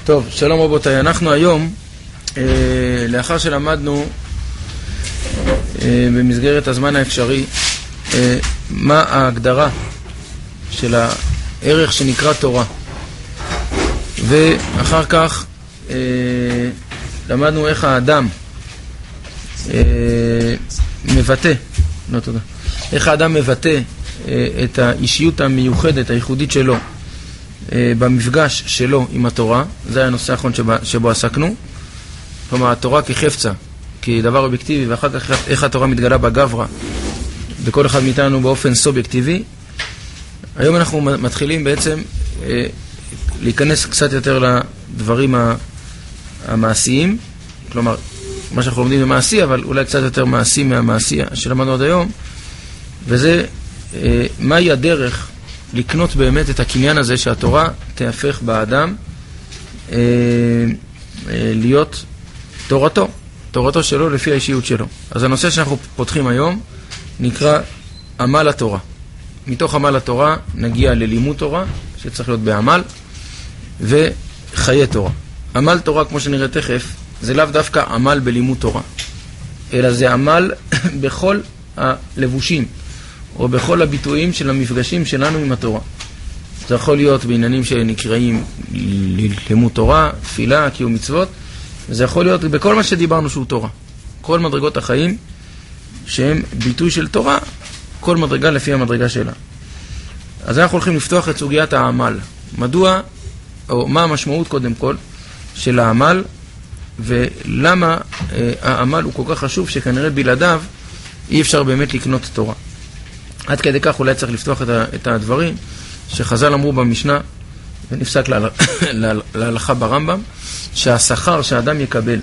טוב, שלום רבותיי, אנחנו היום, לאחר שלמדנו במסגרת הזמן האפשרי, מה ההגדרה של הערך שנקרא תורה, ואחר כך למדנו איך האדם מבטא, איך האדם מבטא את האישיות המיוחדת, הייחודית שלו, במפגש שלו עם התורה. זה היה הנושא האחרון שבו עסקנו. כלומר, התורה כחפצה, כדבר אובייקטיבי, ואחר כך איך התורה מתגלה בגברה, בכל אחד מאיתנו באופן סובייקטיבי. היום אנחנו מתחילים בעצם להיכנס קצת יותר לדברים המעשיים, כלומר, מה שאנחנו לומדים במעשי, אבל אולי קצת יותר מעשי מהמעשי שלמדנו עד היום, וזה מהי הדרך לקנות באמת את הקניין הזה שהתורה תהפך באדם להיות תורתו שלו לפי האישיות שלו. אז הנושא שאנחנו פותחים היום נקרא עמל התורה. מתוך עמל התורה נגיע ללימוד תורה, שצריך להיות בעמל, וחיי תורה. עמל תורה, כמו שנראה תכף, זה לאו דווקא עמל בלימוד תורה, אלא זה עמל בכל הלבושים, או בכל הביטויים של המפגשים שלנו עם התורה. זה יכול להיות בעניינים שנקראים לימוד תורה, תפילה, קיום מצוות, וזה יכול להיות בכל מה שדיברנו שהוא תורה. כל מדרגות החיים שהם ביטוי של תורה, כל מדרגה לפי המדרגה שלה. אז אנחנו הולכים לפתוח את סוגיית העמל. מדוע, או מה המשמעות קודם כל של העמל, ולמה העמל הוא כל כך חשוב שכנראה בלעדיו אי אפשר באמת לקנות תורה. עד כדי כך אולי צריך לפתוח את הדברים שחז"ל אמרו במשנה, ונפסק להלכה ברמב"ם, שהשכר שהאדם יקבל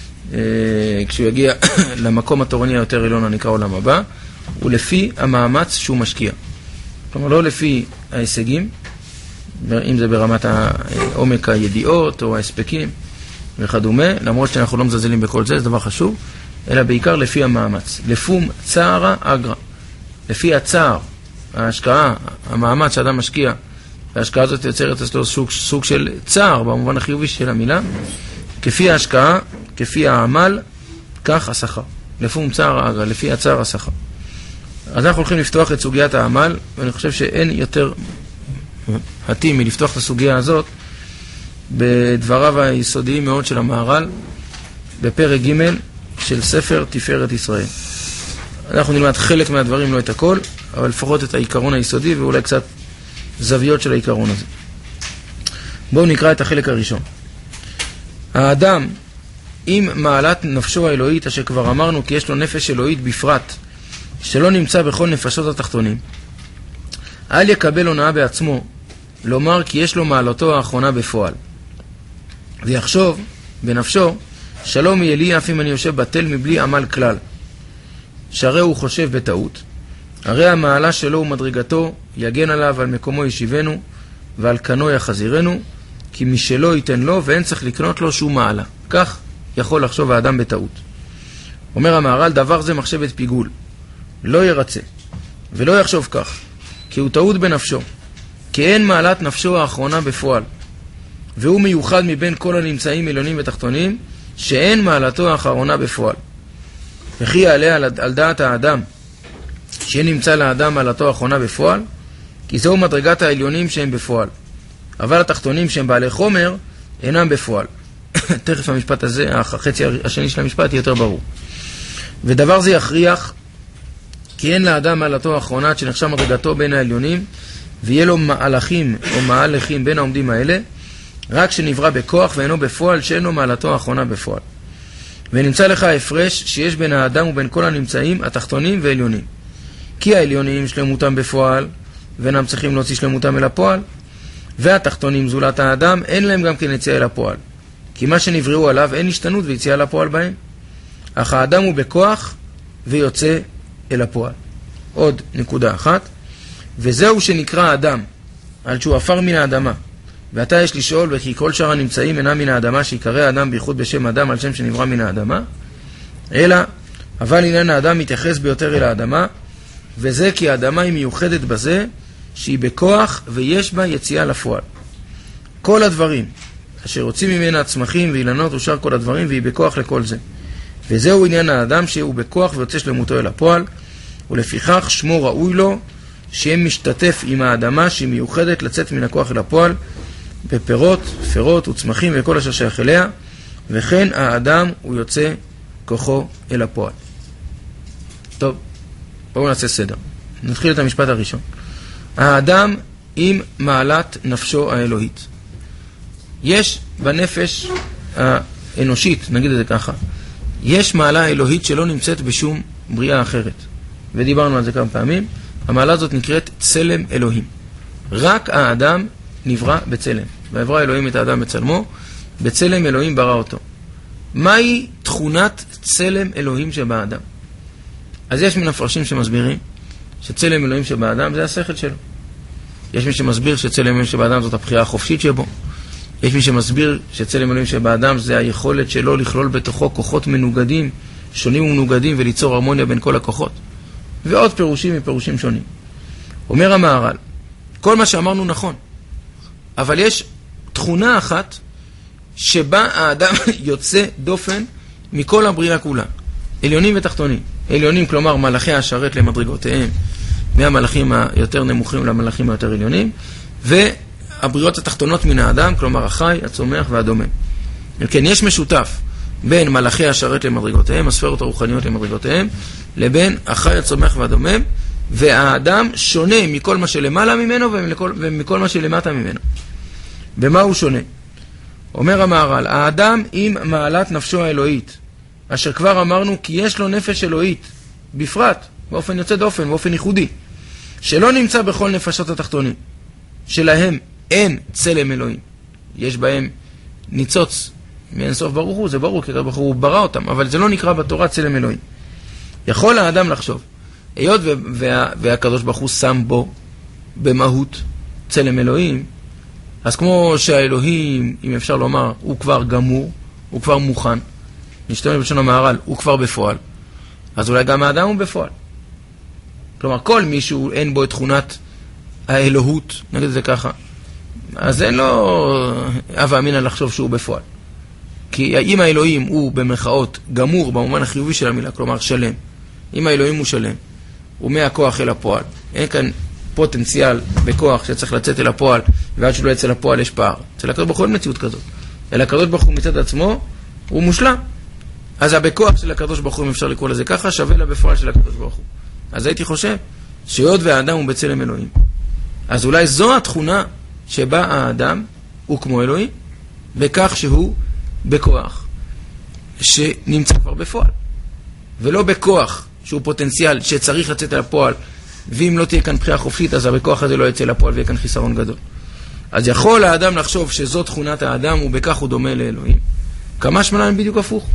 כשהוא יגיע למקום התורני היותר עליון הנקרא עולם הבא, הוא לפי המאמץ שהוא משקיע. כלומר, לא לפי ההישגים, אם זה ברמת עומק הידיעות או ההספקים וכדומה, למרות שאנחנו לא מזלזלים בכל זה, זה דבר חשוב, אלא בעיקר לפי המאמץ. לפום צערה אגרה. לפי הצער, ההשקעה, המאמץ שאדם משקיע, וההשקעה הזאת יוצרת אצלו סוג של צער, במובן החיובי של המילה, כפי ההשקעה, כפי העמל, כך השכר. לפום צער אגרה, לפי הצער השכר. אז אנחנו הולכים לפתוח את סוגיית העמל, ואני חושב שאין יותר התאים מלפתוח את הסוגיה הזאת בדבריו היסודיים מאוד של המהר"ל, בפרק ג' של ספר תפארת ישראל. אנחנו נלמד חלק מהדברים, לא את הכל, אבל לפחות את העיקרון היסודי ואולי קצת זוויות של העיקרון הזה. בואו נקרא את החלק הראשון. האדם, עם מעלת נפשו האלוהית, אשר כבר אמרנו כי יש לו נפש אלוהית בפרט, שלא נמצא בכל נפשות התחתונים, אל יקבל הונאה בעצמו, לומר כי יש לו מעלתו האחרונה בפועל. ויחשוב בנפשו, שלום יהיה לי אף אם אני יושב בטל מבלי עמל כלל. שהרי הוא חושב בטעות, הרי המעלה שלו ומדרגתו יגן עליו, על מקומו ישיבנו ועל קנו יחזירנו, כי משלו ייתן לו ואין צריך לקנות לו שום מעלה. כך יכול לחשוב האדם בטעות. אומר המהר"ל, דבר זה מחשבת פיגול, לא ירצה ולא יחשוב כך, כי הוא טעות בנפשו, כי אין מעלת נפשו האחרונה בפועל, והוא מיוחד מבין כל הנמצאים עליונים ותחתונים, שאין מעלתו האחרונה בפועל. וכי יעלה על דעת האדם שנמצא לאדם מעלתו האחרונה בפועל, כי זהו מדרגת העליונים שהם בפועל, אבל התחתונים שהם בעלי חומר אינם בפועל. תכף המשפט הזה, החצי השני של המשפט, יהיה יותר ברור. ודבר זה יכריח כי אין לאדם מעלתו האחרונה שנחשב מדרגתו בין העליונים, ויהיה לו מהלכים או מהלכים בין העומדים האלה, רק שנברא בכוח ואינו בפועל, שאינו מעלתו האחרונה בפועל. ונמצא לך ההפרש שיש בין האדם ובין כל הנמצאים התחתונים ועליונים. כי העליונים שלמותם בפועל, ואינם צריכים להוציא שלמותם אל הפועל, והתחתונים זולת האדם אין להם גם כן יציאה אל הפועל. כי מה שנבראו עליו אין השתנות ויציאה אל הפועל בהם. אך האדם הוא בכוח ויוצא אל הפועל. עוד נקודה אחת, וזהו שנקרא האדם, על שהוא עפר מן האדמה. ואתה יש לשאול, וכי כל שאר הנמצאים אינם מן האדמה, שיקרא האדם בייחוד בשם אדם על שם שנברא מן האדמה, אלא, אבל עניין האדם מתייחס ביותר אל האדמה, וזה כי האדמה היא מיוחדת בזה, שהיא בכוח ויש בה יציאה לפועל. כל הדברים אשר יוצאים ממנה צמחים ואילנות ושאר כל הדברים, והיא בכוח לכל זה. וזהו עניין האדם שהוא בכוח ויוצא שלמותו אל הפועל, ולפיכך שמו ראוי לו שיהיה משתתף עם האדמה שהיא מיוחדת לצאת מן הכוח אל הפועל, בפירות, פירות וצמחים וכל אשר שייך אליה, וכן האדם הוא יוצא כוחו אל הפועל. טוב, בואו נעשה סדר. נתחיל את המשפט הראשון. האדם עם מעלת נפשו האלוהית. יש בנפש האנושית, נגיד את זה ככה, יש מעלה אלוהית שלא נמצאת בשום בריאה אחרת. ודיברנו על זה כמה פעמים. המעלה הזאת נקראת צלם אלוהים. רק האדם נברא בצלם. ויברא אלוהים את האדם בצלמו, בצלם אלוהים ברא אותו. מהי תכונת צלם אלוהים שבאדם? אז יש מן הפרשים שמסבירים שצלם אלוהים שבאדם זה השכל שלו. יש מי שמסביר שצלם אלוהים שבאדם זאת הבחירה החופשית שבו. יש מי שמסביר שצלם אלוהים שבאדם זה היכולת שלו לכלול בתוכו כוחות מנוגדים, שונים ומנוגדים, וליצור הרמוניה בין כל הכוחות. ועוד פירושים מפירושים שונים. אומר המהר"ל, כל מה שאמרנו נכון, אבל יש תכונה אחת שבה האדם יוצא דופן מכל הבריאה כולה. עליונים ותחתונים. עליונים כלומר מלאכי השרת למדרגותיהם, מהמלאכים היותר נמוכים למלאכים היותר עליונים, והבריאות התחתונות מן האדם, כלומר החי, הצומח והדומם. כן, יש משותף בין מלאכי השרת למדרגותיהם, הספרות הרוחניות למדרגותיהם, לבין החי, הצומח והדומם, והאדם שונה מכל מה שלמעלה ממנו ומכל מה שלמטה ממנו. במה הוא שונה? אומר המהר"ל, האדם עם מעלת נפשו האלוהית, אשר כבר אמרנו כי יש לו נפש אלוהית, בפרט, באופן יוצא דופן, באופן ייחודי, שלא נמצא בכל נפשות התחתונים, שלהם אין צלם אלוהים. יש בהם ניצוץ מאין סוף ברוך הוא, זה ברור, כי ברוך הוא ברא אותם, אבל זה לא נקרא בתורה צלם אלוהים. יכול האדם לחשוב, היות והקדוש ברוך הוא שם בו במהות צלם אלוהים, אז כמו שהאלוהים, אם אפשר לומר, הוא כבר גמור, הוא כבר מוכן, נשתמש בלשון המהר"ל, הוא כבר בפועל, אז אולי גם האדם הוא בפועל. כלומר, כל מישהו אין בו את תכונת האלוהות, נגיד את זה ככה, אז אין לו הווה אמינא לחשוב שהוא בפועל. כי אם האלוהים הוא במרכאות גמור במובן החיובי של המילה, כלומר שלם, אם האלוהים הוא שלם, הוא מהכוח אל הפועל, אין כאן פוטנציאל בכוח שצריך לצאת אל הפועל, ועד שלא יצא לפועל יש פער. אצל הקדוש ברוך הוא אין מציאות כזאת. אלא הקדוש ברוך הוא מצד עצמו, הוא מושלם. אז הבכוח של הקדוש ברוך הוא, אם אפשר לקרוא לזה ככה, שווה לבפועל של הקדוש ברוך הוא. אז הייתי חושב שהיות והאדם הוא בצלם אלוהים, אז אולי זו התכונה שבה האדם הוא כמו אלוהים, בכך שהוא בכוח שנמצא כבר בפועל, ולא בכוח שהוא פוטנציאל שצריך לצאת אל הפועל, ואם לא תהיה כאן בחירה חופשית, אז הבכוח הזה לא יצא לפועל ויהיה כאן חיסרון גדול. אז יכול האדם לחשוב שזו תכונת האדם ובכך הוא דומה לאלוהים. כמה שמלן בדיוק הפוך.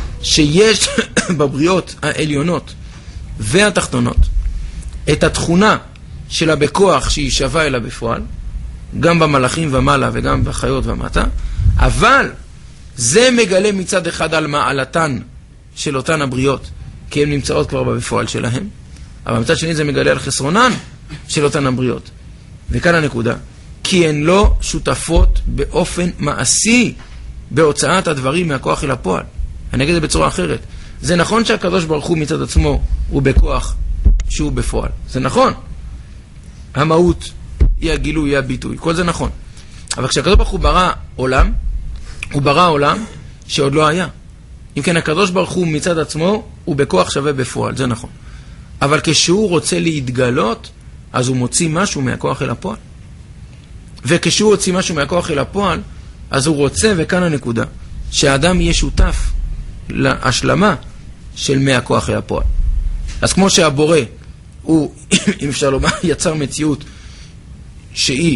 שיש בבריאות העליונות והתחתונות את התכונה של הבכוח שהיא שווה אלה בפועל, גם במלאכים ומעלה וגם בחיות ומטה, אבל זה מגלה מצד אחד על מעלתן של אותן הבריאות, כי הן נמצאות כבר בפועל שלהם, אבל מצד שני זה מגלה על חסרונן של אותן הבריאות. וכאן הנקודה, כי הן לא שותפות באופן מעשי בהוצאת הדברים מהכוח אל הפועל. אני אגיד את זה בצורה אחרת. זה נכון שהקדוש ברוך הוא מצד עצמו הוא בכוח שהוא בפועל. זה נכון. המהות היא הגילוי, היא הביטוי. כל זה נכון. אבל כשהקדוש ברוך הוא ברא עולם, הוא ברא עולם שעוד לא היה. אם כן, הקדוש ברוך הוא מצד עצמו הוא בכוח שווה בפועל. זה נכון. אבל כשהוא רוצה להתגלות, אז הוא מוציא משהו מהכוח אל הפועל. וכשהוא הוציא משהו מהכוח אל הפועל, אז הוא רוצה, וכאן הנקודה, שהאדם יהיה שותף להשלמה של מהכוח אל הפועל. אז כמו שהבורא הוא, אם אפשר לומר, יצר מציאות שהיא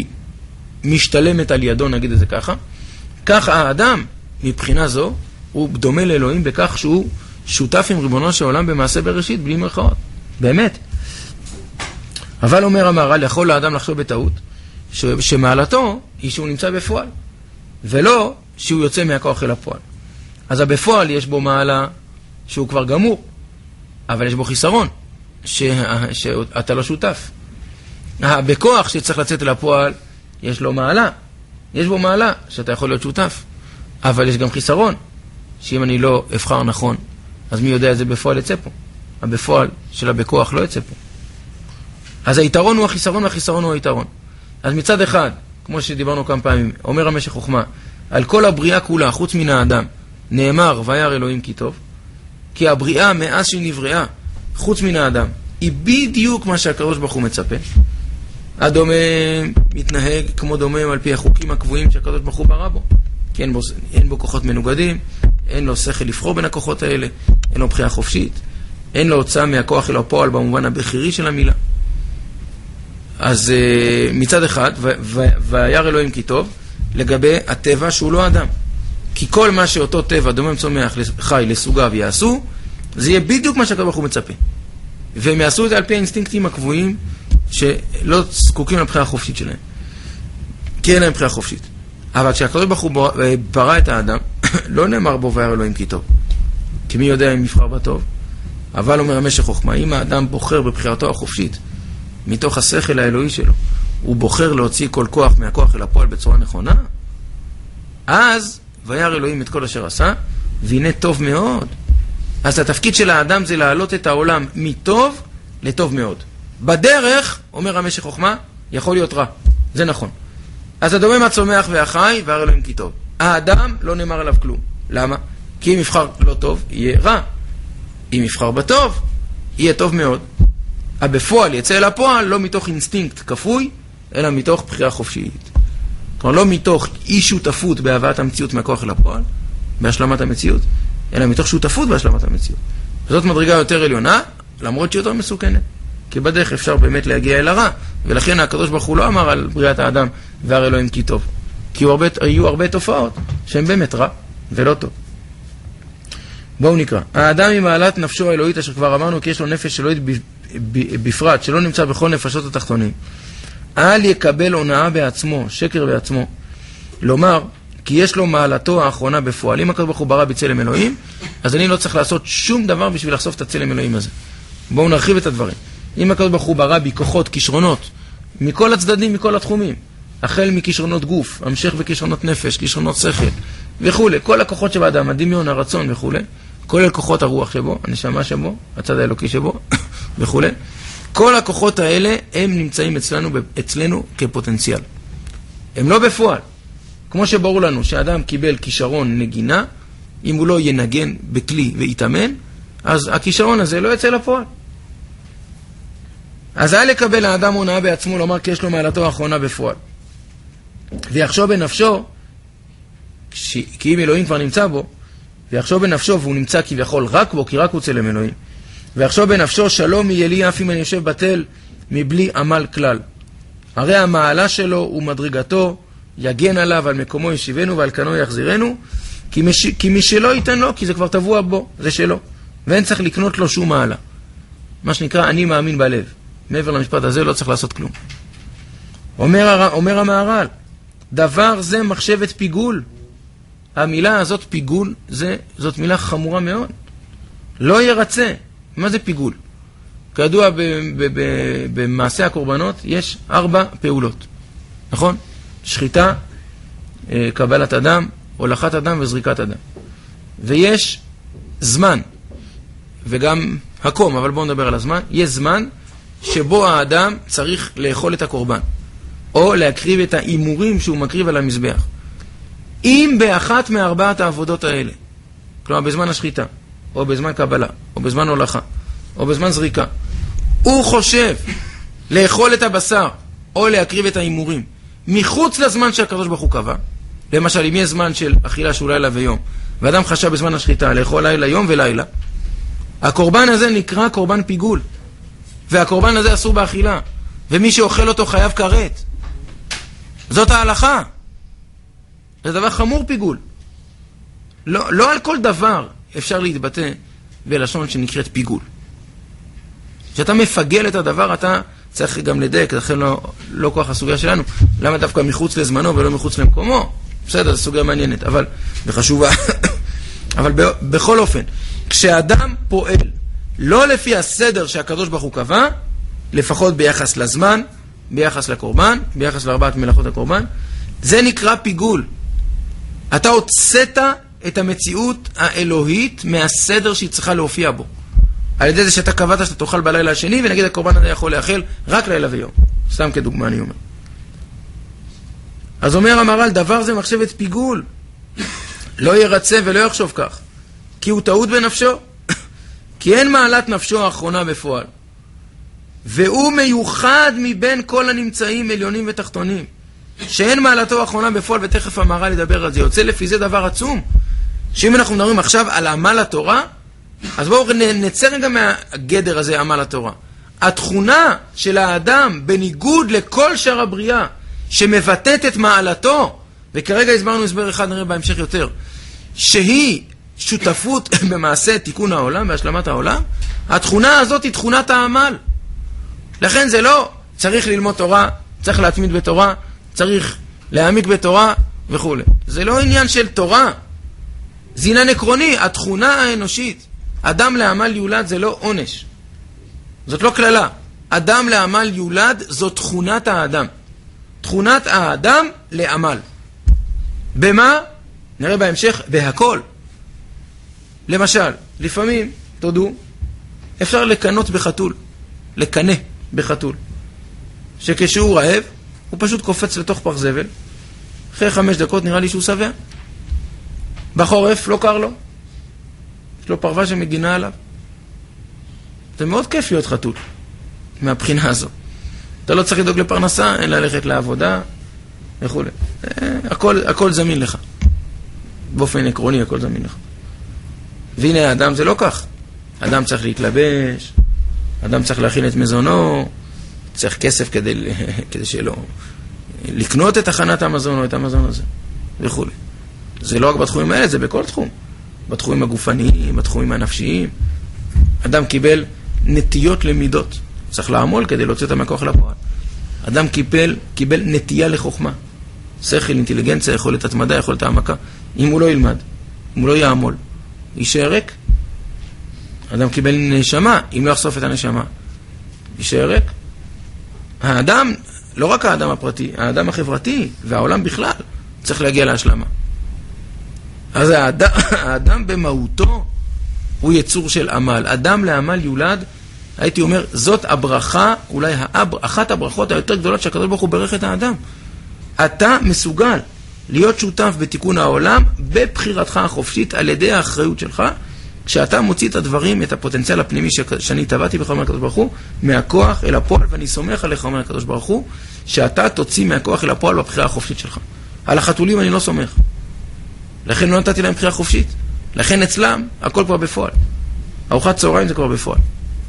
משתלמת על ידו, נגיד את זה ככה, כך האדם, מבחינה זו, הוא דומה לאלוהים בכך שהוא שותף עם ריבונו של עולם במעשה בראשית, בלי מרכאות. באמת. אבל אומר המהר"ל, יכול האדם לחשוב בטעות, שמעלתו היא שהוא נמצא בפועל, ולא שהוא יוצא מהכוח אל הפועל. אז בפועל יש בו מעלה שהוא כבר גמור, אבל יש בו חיסרון, שאתה לא שותף. בכוח שצריך לצאת אל הפועל, יש לו מעלה, יש בו מעלה שאתה יכול להיות שותף, אבל יש גם חיסרון, שאם אני לא אבחר נכון, אז מי יודע איזה בפועל יצא פה? הבפועל שלה בכוח לא יצא פה. אז היתרון הוא החיסרון, והחיסרון הוא היתרון. אז מצד אחד, כמו שדיברנו כמה פעמים, אומר המשך חוכמה, על כל הבריאה כולה, חוץ מן האדם, נאמר וירא אלוהים כי טוב, כי הבריאה מאז שהיא נבראה, חוץ מן האדם, היא בדיוק מה שהקדוש ברוך הוא מצפה. הדומם מתנהג כמו דומם על פי החוקים הקבועים שהקדוש ברוך הוא ברא בו. כי אין בו כוחות מנוגדים, אין לו שכל לבחור בין הכוחות האלה, אין לו בחירה חופשית, אין לו הוצאה מהכוח אל הפועל במובן הבכירי של המילה. אז מצד אחד, וירא אלוהים כי טוב, לגבי הטבע שהוא לא אדם. כי כל מה שאותו טבע, דומם צומח, חי, לסוגיו יעשו, זה יהיה בדיוק מה שהקדוש ברוך הוא מצפה. והם יעשו את זה על פי האינסטינקטים הקבועים, שלא זקוקים לבחירה החופשית שלהם. כי אין להם בחירה חופשית. אבל כשהקדוש ברוך הוא ברא את האדם, לא נאמר בו וירא אלוהים כי טוב. כי מי יודע אם יבחר בטוב? אבל אומר המשך חוכמה, אם האדם בוחר בבחירתו החופשית, מתוך השכל האלוהי שלו, הוא בוחר להוציא כל כוח מהכוח אל הפועל בצורה נכונה, אז וירא אלוהים את כל אשר עשה, והנה טוב מאוד. אז התפקיד של האדם זה להעלות את העולם מטוב לטוב מאוד. בדרך, אומר המשך חוכמה, יכול להיות רע. זה נכון. אז הדומם הצומח והחי, וירא אלוהים כי טוב. האדם לא נאמר עליו כלום. למה? כי אם יבחר לא טוב, יהיה רע. אם יבחר בטוב, יהיה טוב מאוד. הבפועל יצא אל הפועל לא מתוך אינסטינקט כפוי, אלא מתוך בחירה חופשית. כלומר, לא מתוך אי שותפות בהבאת המציאות מהכוח אל הפועל, בהשלמת המציאות, אלא מתוך שותפות בהשלמת המציאות. וזאת מדרגה יותר עליונה, למרות שהיא יותר מסוכנת. כי בדרך אפשר באמת להגיע אל הרע, ולכן הקדוש ברוך הוא לא אמר על בריאת האדם וירא אלוהים כי טוב. כי היו הרבה תופעות שהן באמת רע ולא טוב. בואו נקרא. האדם עם מעלת נפשו האלוהית, אשר כבר אמרנו כי יש לו נפש אלוהית בפרט, שלא נמצא בכל נפשות התחתונים. אל יקבל הונאה בעצמו, שקר בעצמו. לומר, כי יש לו מעלתו האחרונה בפועל. אם הקדוש ברוך הוא ברא בצלם אלוהים, אז אני לא צריך לעשות שום דבר בשביל לחשוף את הצלם אלוהים הזה. בואו נרחיב את הדברים. אם הקדוש ברוך הוא ברא בכוחות, כישרונות, מכל הצדדים, מכל התחומים, החל מכישרונות גוף, המשך בכישרונות נפש, כישרונות שכל, וכו', כל הכוחות שבאדם, הדמיון, הרצון וכו', כולל כוחות הרוח שבו, הנשמה שבו, הצד האלוקי שבו, וכו'. כל הכוחות האלה הם נמצאים אצלנו כפוטנציאל. הם לא בפועל. כמו שברור לנו שהאדם קיבל כישרון נגינה, אם הוא לא ינגן בכלי ויתאמן, אז הכישרון הזה לא יצא לפועל. אז אל יקבל האדם הונאה בעצמו, לומר כי יש לו מעלתו האחרונה בפועל. ויחשוב בנפשו, כי אם אלוהים כבר נמצא בו, ויחשוב בנפשו, והוא נמצא כביכול רק בו, כי רק הוא צלם אלוהים, ויחשוב בנפשו, שלום יהיה לי אף אם אני יושב בטל מבלי עמל כלל. הרי המעלה שלו ומדרגתו יגן עליו, על מקומו ישיבנו ועל כנו יחזירנו, כי מי שלא ייתן לו, כי זה כבר טבוע בו, זה שלו. ואין צריך לקנות לו שום מעלה. מה שנקרא, אני מאמין בלב. מעבר למשפט הזה לא צריך לעשות כלום. אומר המהר"ל, דבר זה מחשבת פיגול. המילה הזאת פיגול, זאת מילה חמורה מאוד. לא ירצה. מה זה פיגול? כידוע במעשה הקורבנות יש 4 פעולות. נכון? שחיטה, קבלת אדם, הולכת אדם וזריקת אדם. ויש זמן, וגם הקום, אבל בואו נדבר על הזמן. יש זמן שבו האדם צריך לאכול את הקורבן, או להקריב את האימורים שהוא מקריב על המזבח. אם באחת מארבעת העבודות האלה, כלומר בזמן השחיטה, או בזמן קבלה, או בזמן הולכה, או בזמן זריקה, הוא חושב לאכול את הבשר, או להקריב את האימורים, מחוץ לזמן שהקדוש ברוך הוא קבע, למשל אם יש זמן של אכילה שהוא לילה ויום, ואדם חשב בזמן השחיטה לאכול לילה, יום ולילה, הקורבן הזה נקרא קורבן פיגול, והקורבן הזה אסור באכילה, ומי שאוכל אותו חייב כרת. זאת ההלכה. זה דבר חמור פיגול. לא על כל דבר אפשר להתבטא בלשון שנקראת פיגול. כשאתה מפגל את הדבר, אתה צריך גם לדייק, לכן לא כוח הסוגיה שלנו. למה דווקא מחוץ לזמנו ולא מחוץ למקומו? בסדר, זו סוגיה מעניינת, אבל וחשובה. אבל בכל אופן, כשאדם פועל לא לפי הסדר שהקדוש ברוך הוא קבע, לפחות ביחס לזמן, ביחס לקורבן, ביחס לארבעת מלאכות הקורבן, זה נקרא פיגול. אתה הוצאת את המציאות האלוהית מהסדר שהיא צריכה להופיע בו. על ידי זה שאתה קבעת שאתה תאכל בלילה השני, ונגיד הקורבן הזה יכול לאכל רק לילה ויום. סתם כדוגמה אני אומר. אז אומר המהר"ל, דבר זה מחשבת פיגול. לא ירצה ולא יחשוב כך, כי הוא טעות בנפשו. כי אין מעלת נפשו האחרונה בפועל. והוא מיוחד מבין כל הנמצאים עליונים ותחתונים. שאין מעלתו האחרונה בפועל, ותכף המהר"ל ידבר על זה. יוצא לפי זה דבר עצום. שאם אנחנו מדברים עכשיו על עמל התורה, אז בואו נצא רגע מהגדר הזה, עמל התורה. התכונה של האדם, בניגוד לכל שאר הבריאה, שמבטאת את מעלתו, וכרגע הסברנו הסבר אחד, נראה בהמשך יותר, שהיא שותפות במעשה תיקון העולם, בהשלמת העולם, התכונה הזאת היא תכונת העמל. לכן זה לא צריך ללמוד תורה, צריך להתמיד בתורה, צריך להעמיק בתורה וכו'. זה לא עניין של תורה, זה עניין עקרוני, התכונה האנושית. אדם לעמל יולד זה לא עונש. זאת לא כללה. אדם לעמל יולד זו תכונת האדם. תכונת האדם לעמל. במה? נראה בהמשך, בהכל. למשל, לפעמים, תודו, אפשר לקנות בחתול. לקנה בחתול. שכשהוא רעב, הוא פשוט קופץ לתוך פח זבל. אחרי 5 דקות נראה לי שהוא שבע. בחורף לא קר לו. יש לו פרווה שמגינה עליו. זה מאוד כיף להיות חתול, מהבחינה הזו. אתה לא צריך לדאוג לפרנסה, אין ללכת לעבודה, וכו'. הכל זמין לך. באופן עקרוני, הכל זמין לך. והנה האדם זה לא כך. אדם צריך להתלבש, אדם צריך להכין את מזונו, צריך כסף כדי שלא לקנות את הכנת המזון או את המזון הזה, וכו'. זה לא רק בתחומים האלה, זה בכל תחום. בתחומים הגופניים, בתחומים הנפשיים. אדם קיבל נטיות למידות. צריך לעמול כדי להוציא אותה מהכוח לפועל. אדם קיבל נטייה לחוכמה. שכל, אינטליגנציה, יכולת התמדה, יכולת העמקה. אם הוא לא ילמד, אם הוא לא יעמול, יישאר ריק. אדם קיבל נשמה, אם לא יחשוף את הנשמה, יישאר ריק. האדם, לא רק האדם הפרטי, האדם החברתי והעולם בכלל, צריך להגיע להשלמה. אז האדם במהותו הוא יצור של עמל. אדם לעמל יולד, הייתי אומר, זאת הברכה, אולי אחת הברכות היותר גדולות שהקדוש ברוך הוא ברך את האדם. אתה מסוגל להיות שותף בתיקון העולם בבחירתך החופשית על ידי האחריות שלך, כשאתה מוציא את הדברים, את הפוטנציאל הפנימי שאני טבעתי בך, אומר הקדוש ברוך הוא, מהכוח אל הפועל, ואני סומך עליך, אומר הקדוש ברוך הוא, שאתה תוציא מהכוח אל הפועל בבחירה החופשית שלך. על החתולים אני לא סומך. לכן לא נתתי להם בחירה חופשית. לכן אצלם הכל כבר בפועל. ארוחת צהריים זה כבר בפועל.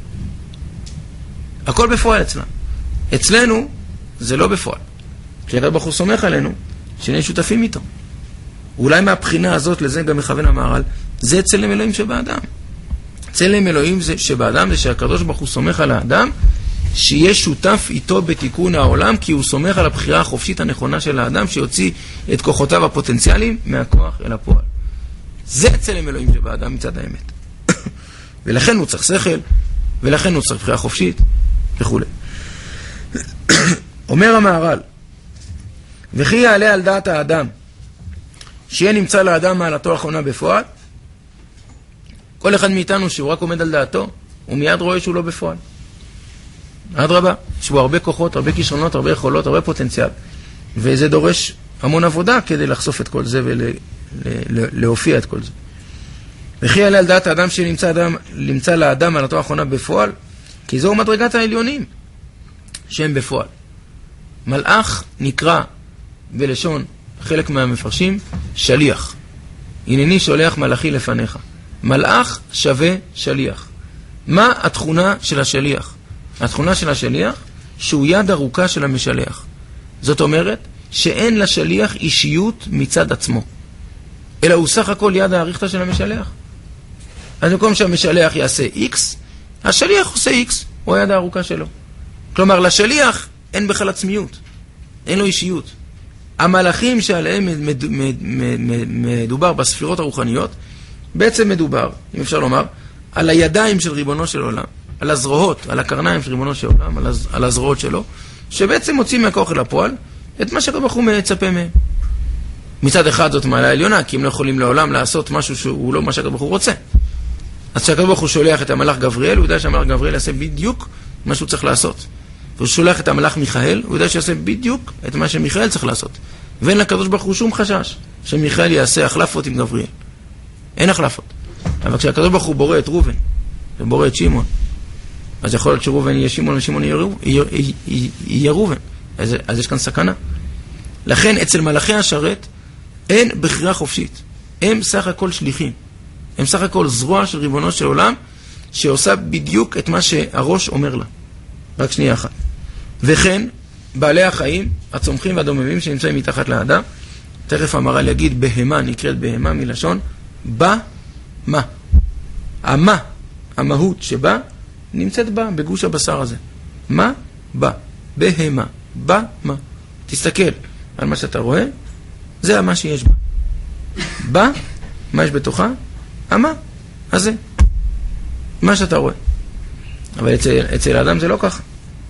הכל בפועל אצלם. אצלנו זה לא בפועל. כי הקדוש ברוך הוא סומך עלינו שנהיה שותפים איתו. אולי מהבחינה הזאת, לזה גם מכוון המהר"ל, זה צלם אלוהים שבאדם. צלם אלוהים שבאדם זה שהקדוש ברוך הוא סומך על האדם שיהיה שותף איתו בתיקון העולם, כי הוא סומך על הבחירה החופשית הנכונה של האדם שיוציא את כוחותיו הפוטנציאליים מהכוח אל הפועל. זה צלם אלוהים שבאדם מצד האמת. ולכן הוא צריך שכל, ולכן הוא צריך בחירה חופשית וכו'. אומר המהר"ל, וכי יעלה על דעת האדם שיהיה נמצא לאדם מעלתו האחרונה בפועל? כל אחד מאיתנו שהוא רק עומד על דעתו, הוא מיד רואה שהוא לא בפועל. אדרבה, יש בו הרבה כוחות, הרבה כישרונות, הרבה יכולות, הרבה פוטנציאל. וזה דורש המון עבודה כדי לחשוף את כל זה ולהופיע את כל זה. וכי יעלה על דעת האדם שנמצא לאדם מעלתו האחרונה בפועל? כי זו מדרגת העליונים שהם בפועל. מלאך נקרא בלשון חלק מהמפרשים שליח. הנני שולח מלאכי לפניך. מלאך שווה שליח. מה התכונה של השליח? התכונה של השליח שהוא יד ארוכה של המשלח. זאת אומרת שאין לשליח אישיות מצד עצמו, אלא הוא סך הכל יד האריכתא של המשלח. אז במקום שהמשלח יעשה X, השליח עושה X, הוא היד הארוכה שלו. כלומר, לשליח אין בכלל עצמיות, אין לו אישיות. המלאכים שעליהם מדובר בספירות הרוחניות, בעצם מדובר, אם אפשר לומר, על הידיים של ריבונו של עולם, על הזרועות, על הקרניים של ריבונו של עולם, על הזרועות שלו, שבעצם מוצאים מהכוח אל הפועל את מה שהקדוש ברוך הוא מצפה מהם. מצד אחד זאת מעלה עליונה, כי הם לא יכולים לעולם לעשות משהו שהוא לא מה שהקדוש ברוך הוא רוצה. אז כשהקדוש ברוך הוא שולח את המלאך גבריאל, הוא יודע שהמלאך גבריאל יעשה בדיוק מה שהוא צריך לעשות. והוא שולח את המלאך מיכאל, הוא יודע שיעשה בדיוק את מה שמיכאל צריך לעשות. ואין לקדוש ברוך הוא שום חשש שמיכאל יעשה החלפות עם גבריאל. אין החלפות. אבל כשהקדוש ברוך הוא בורא את ראובן ובורא את שמעון, אז יכול להיות שראובן יהיה שמעון ושמעון יהיה ראובן. אז יש כאן סכנה. לכן אצל מלאכי השרת אין בחירה חופשית. הם סך הכל שליחים. הם סך הכל זרוע של ריבונו של עולם, שעושה בדיוק את מה שהראש אומר לה. רק שנייה אחת. וכן, בעלי החיים, הצומחים והדוממים שנמצאים מתחת לאדם, תכף המהר"ל יגיד, בהמה, נקראת בהמה מלשון, מה? המה, המהות שבה, נמצאת בה בגוש הבשר הזה. מה? בהמה. מה? תסתכל על מה שאתה רואה, זה מה שיש בה. מה יש בתוכה? המה. אז זה. מה שאתה רואה. אבל אצל האדם זה לא ככה.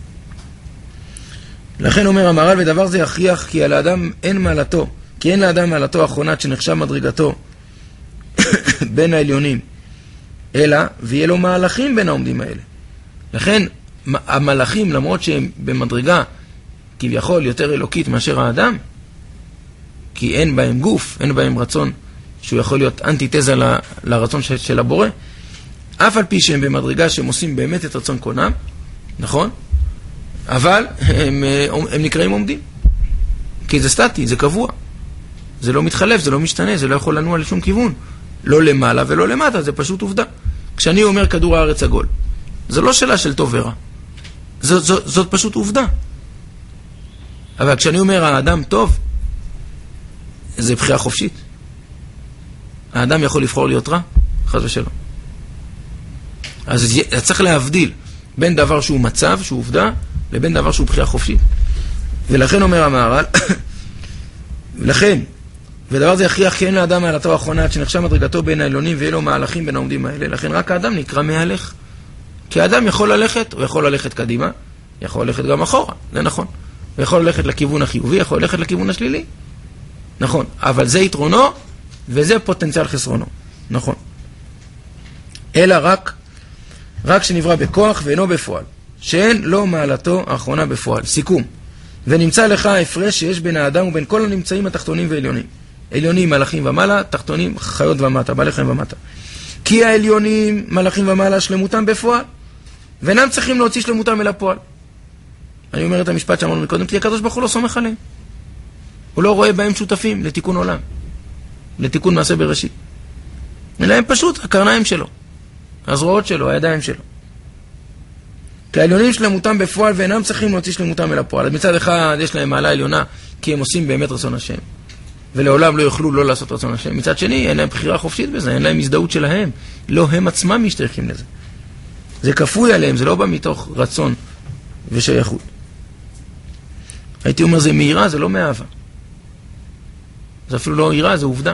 לכן אומר המהר"ל, ודבר זה יכריח כי על האדם אין מעלתו, כי אין לאדם מעלתו האחרונה שנחשב מדרגתו בין העליונים, אלא ויהיה לו מהלכים בין העומדים האלה. לכן המלאכים, למרות שהם במדרגה כביכול יותר אלוקית מאשר האדם, כי אין בהם גוף, אין בהם רצון שהוא יכול להיות אנטיתזה לרצון של הבורא, אף על פי שהם במדרגה שהם עושים באמת את רצון קונם, נכון? אבל הם נקראים עומדים. כי זה סטטי, זה קבוע. זה לא מתחלף, זה לא משתנה, זה לא יכול לנוע לשום כיוון. לא למעלה ולא למטה, זה פשוט עובדה. כשאני אומר כדור הארץ עגול, זה לא שאלה של טוב ורע. זאת פשוט עובדה. אבל כשאני אומר האדם טוב, זה בחירה חופשית. האדם יכול לבחור להיות רע, חס ושלום. אז צריך להבדיל בין דבר שהוא מצב, שהוא עובדה, לבין דבר שהוא בחירה חופשית. ולכן אומר המהר"ל, ולכן, ודבר זה יכריח כי אין לאדם מעלתו האחרונה עד שנחשב מדרגתו בין העליונים ויהיה לו מהלכים בין העומדים האלה. לכן רק האדם נקרא מהלך. כי האדם יכול ללכת, הוא יכול ללכת קדימה, יכול ללכת גם אחורה, זה נכון. הוא יכול ללכת לכיוון החיובי, יכול ללכת לכיוון השלילי. נכון, אבל זה יתרונו וזה פוטנציאל חסרונו. נכון. אלא רק שנברא בכוח ואינו בפועל, שאין לו מעלתו האחרונה בפועל. סיכום. ונמצא לך ההפרש שיש בין האדם ובין כל הנמצאים התחתונים ועליונים. עליונים מלאכים ומעלה, תחתונים חיות ומטה, בעלי חיים ומטה. כי העליונים מלאכים ומעלה שלמותם בפועל, ואינם צריכים להוציא שלמותם אל הפועל. אני אומר את המשפט שאמרנו מקודם, כי הקדוש ברוך הוא לא סומך עליהם. הוא לא רואה בהם שותפים לתיקון עולם, לתיקון מעשה בראשית. אלא הם פשוט הקרניים שלו, הזרועות שלו, הידיים שלו. כי העליונים שלמותם בפועל ואינם צריכים להוציא שלמותם אל הפועל. אז מצד אחד יש להם מעלה עליונה, כי הם עושים באמת רצון השם. ולעולם לא יוכלו לא לעשות רצון השם. מצד שני, אין להם בחירה חופשית בזה, אין להם הזדהות שלהם. לא הם עצמם משתייכים לזה. זה כפוי עליהם, זה לא בא מתוך רצון ושייכות. הייתי אומר, זה מהירה, זה לא מאהבה. זה אפילו לא מהירה, זה עובדה.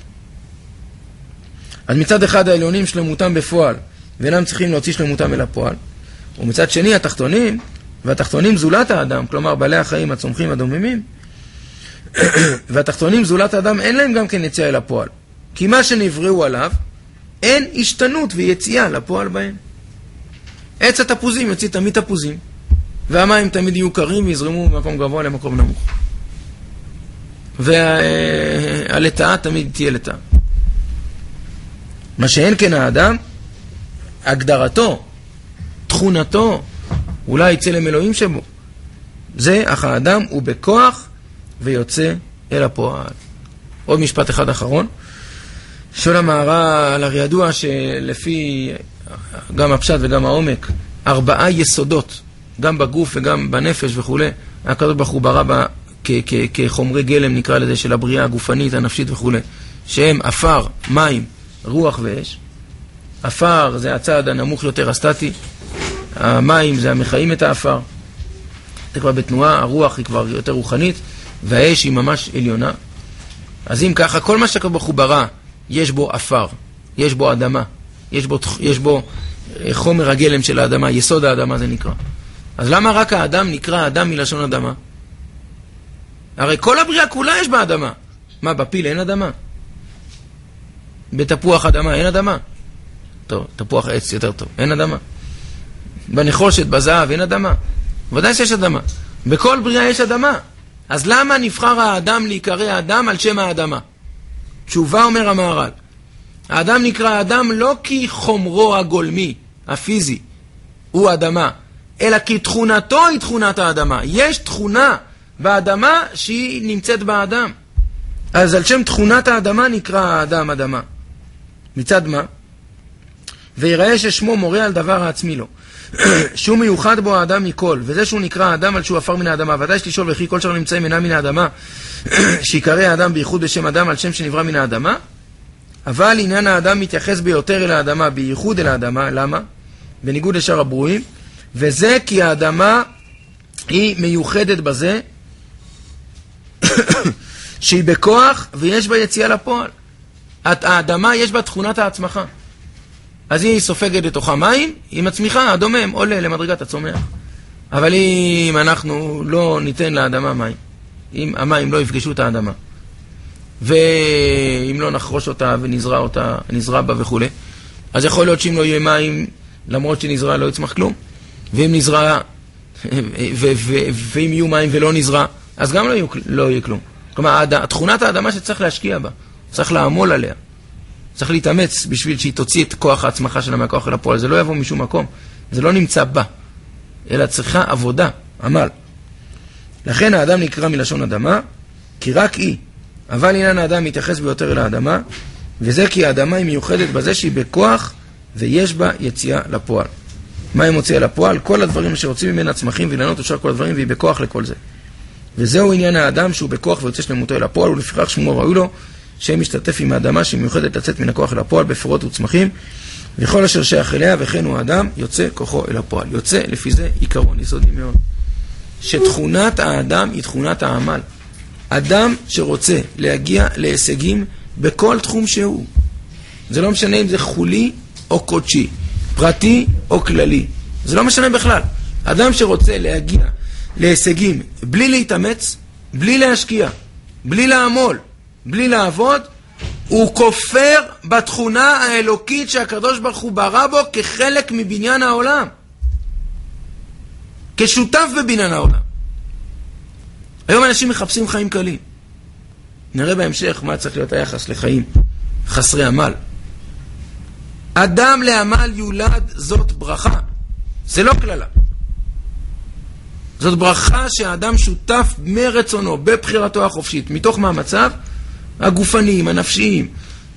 אז מצד אחד העליונים שלמותם בפועל, ואינם צריכים להוציא שלמותם אל הפועל. ומצד שני התחתונים, והתחתונים זולת האדם, כלומר בעלי החיים הצומחים הדוממים, והתחתונים זולת האדם אין להם גם כן יציאה אל הפועל. כי מה שנבראו עליו, אין השתנות ויציאה לפועל בהם. עץ התפוזים יוציא תמיד תפוזים, והמים תמיד יהיו קרים ויזרמו ממקום גבוה למקום נמוך. והלטאה תמיד תהיה לטאה. מה שאין כן האדם, הגדרתו, תכונתו, אולי צלם אלוהים שבו. זה, אך האדם הוא בכוח ויוצא אל הפועל. עוד משפט אחד אחרון. שואל המהר"ל, הרי ידוע שלפי גם הפשט וגם העומק, 4 יסודות, גם בגוף וגם בנפש וכו', הקדוש ברוך הוא ברא כחומרי גלם, נקרא לזה, של הבריאה הגופנית, הנפשית וכו', שהם אפר, מים, רוח ואש. אפר זה הצד הנמוך יותר, הסטטי. המים זה המחיים את האפר. זה כבר בתנועה, הרוח היא כבר יותר רוחנית, והאש היא ממש עליונה. אז אם ככה, כל מה שהקדוש ברוך הוא ברא, יש בו אפר, יש בו אדמה, יש בו חומר הגלם של האדמה, יסוד האדמה זה נקרא. אז למה רק האדם נקרא אדם מלשון אדמה? הרי כל הבריאה כולה יש באדמה. מה, בפיל אין אדמה? בתפוח אדמה אין אדמה? טוב, תפוח עץ יותר טוב, אין אדמה. בנחושת, בזהב, אין אדמה. ודאי שיש אדמה. בכל בריאה יש אדמה. אז למה נבחר האדם להיקרא אדם על שם האדמה? תשובה אומר המהר"ל. האדם נקרא אדם לא כי חומרו הגולמי, הפיזי, הוא אדמה, אלא כי תכונתו היא תכונת האדמה. יש תכונה באדמה שהיא נמצאת באדם. אז על שם תכונת האדמה נקרא האדם אדמה. מצד מה? ויראה ששמו מורה על דבר העצמי לו. שהוא מיוחד בו האדם מכל, וזה שהוא נקרא האדם על שהוא עפר מן האדמה. ודאי יש לשאול וכי כל שאר נמצאים אינם מן האדמה, שיקרא האדם בייחוד בשם אדם על שם שנברא מן האדמה. אבל עניין האדם מתייחס ביותר אל האדמה, בייחוד אל האדמה. למה? בניגוד לשאר הברואים. וזה כי האדמה היא מיוחדת בזה שהיא בכוח ויש בה יציאה לפועל. האדמה יש בה תכונת ההצמחה. אז היא סופגת לתוכה מים, היא מצמיחה, הדומם עולה למדרגת הצומח. אבל אם אנחנו לא ניתן לאדמה מים, אם המים לא יפגשו את האדמה, ואם לא נחרוש אותה ונזרע אותה, נזרע בה וכו', אז יכול להיות שאם לא יהיה מים, למרות שנזרע לא יצמח כלום. ואם נזרע, ואם יהיו מים ולא נזרע, אז גם לא יהיה כלום. כלומר, תכונת האדמה שצריך להשקיע בה, צריך לעמול עליה. צריך להתאמץ בשביל שהיא תוציא את כוח ההצמחה שלה מהכוח אל הפועל. זה לא יבוא משום מקום. זה לא נמצא בה. אלא צריכה עבודה, עמל. לכן האדם נקרא מלשון אדמה, כי רק היא. אבל עניין האדם מתייחס ביותר אל האדמה, וזה כי האדמה היא מיוחדת בזה שהיא בכוח, ויש בה יציאה לפועל. מה היא מוציאה לפועל? כל הדברים שרוצים ממנה צמחים וילנות ושאר כל הדברים, והיא בכוח לכל זה. וזהו עניין האדם שהוא בכוח ויוצא שלמותו אל הפועל, ולפיכך שמו ראוי לו, שהם משתתף עם האדמה שמיוחדת לצאת מן הכוח אל הפועל בפירות וצמחים, וכל אשר שייך אליה, וכן הוא האדם יוצא כוחו אל הפועל. יוצא לפי זה עיקרון יסודי מאוד. שתכונת האדם היא תכונת העמל. אדם שרוצה להגיע להישגים בכל תחום שהוא. זה לא משנה אם זה חולי או קודשי, פרטי או כללי. זה לא משנה בכלל. אדם שרוצה להגיע להישגים בלי להתאמץ, בלי להשקיע, בלי לעמול, בלי לעבוד, הוא כופר בתכונה האלוקית שהקדוש ברוך הוא ברא בו כחלק מבניין העולם. כשותף בבניין העולם. היום אנשים מחפשים חיים קלים. נראה בהמשך מה צריך להיות היחס לחיים חסרי עמל. אדם לעמל יולד זאת ברכה. זה לא כללה. זאת ברכה שהאדם שותף מרצונו, בבחירתו החופשית, מתוך מאמציו הגופניים, הנפשיים,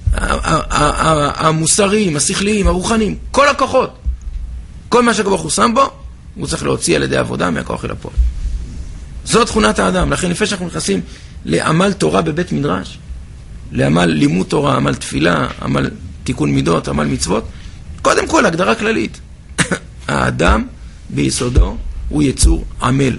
המוסריים, השכליים, הרוחניים, כל הכוחות. כל מה שהקדוש ברוך הוא שם בו, הוא צריך להוציא על ידי עבודה מהכוח אל הפועל. זאת תכונת האדם. לכן לפני שאנחנו נכנסים לעמל תורה בבית מדרש, לעמל לימוד תורה, עמל תפילה, עמל תיקון מידות, עמל מצוות, קודם כל הגדרה כללית. האדם ביסודו הוא יצור עמל.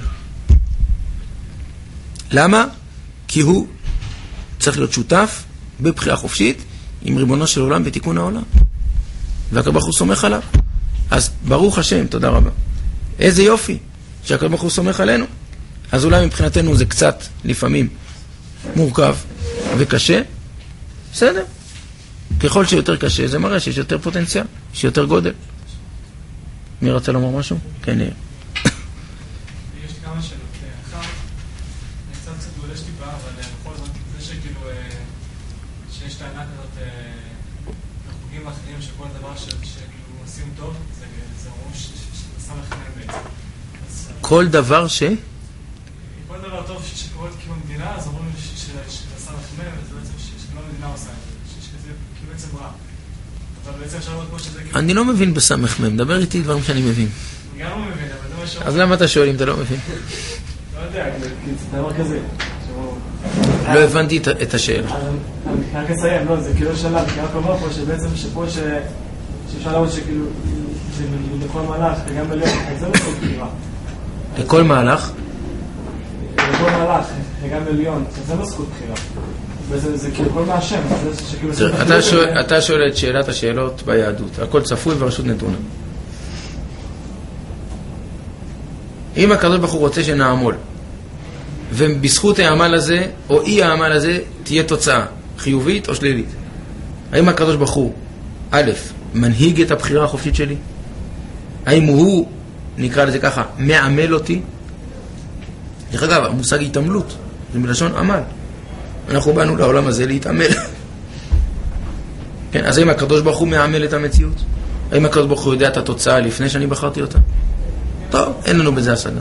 למה? כי הוא צריך להיות שותף בבחירה חופשית עם ריבונו של עולם בתיקון העולם. והקדוש ברוך הוא סומך עליו. אז ברוך השם, תודה רבה. איזה יופי שהקדוש ברוך הוא סומך עלינו. אז אולי מבחינתנו זה קצת לפעמים מורכב וקשה. בסדר. ככל שיותר קשה זה מראה שיש יותר פוטנציאל, שיש יותר גודל. מי רצה לומר משהו? כן, נהיה. יש לי כמה שאלות. אחת, אני קצת גולש טיפה, אבל בכל זאת, זה שכאילו, שיש טענה כזאת בחוגים האחרים שכל דבר שכאילו עושים טוב, זה אומרים ששם לכם בעצם. כל דבר ש? כל דבר טוב שקורה כאילו במדינה, אז אומרים שעשה לכם, וזה בעצם שכאילו המדינה עושה את זה, שזה כאילו בעצם רע. אבל בעצם אפשר לראות כמו שזה כאילו... אני לא מבין בסמך מם, דבר איתי דברים שאני מבין. אני גם לא מבין, אבל זה מה שאומרים. אז למה אתה שואל אם אתה לא מבין? לא יודע, זה דבר כזה. לא הבנתי את השאלה. אני רק אסיים, לא, זה כאילו שאלה, אני רק אומר פה שבעצם שפה שאפשר לראות שכאילו זה לכל מהלך, וגם בלב, זה לא סוג בחירה. לכל מהלך? לכל מהלך, וגם בליון, זה לא זכות בחירה. זה כאילו כל מהשם. אתה שואל את שאלת השאלות ביהדות. הכל צפוי ורשות נתונה. אם הקדוש ברוך הוא רוצה שנעמול, ובזכות העמל הזה, או אי העמל הזה, תהיה תוצאה חיובית או שלילית. האם הקדוש ברוך הוא, א', מנהיג את הבחירה החופשית שלי? האם הוא, נקרא לזה ככה, מעמל אותי? דרך אגב, המושג התעמלות, זה מלשון עמל. אנחנו באנו לעולם הזה להתעמל. כן, אז האם הקדוש ברוך הוא מעמל את המציאות? האם הקדוש ברוך הוא יודע את התוצאה לפני שאני בחרתי אותה? טוב, אין לנו בזה השגה.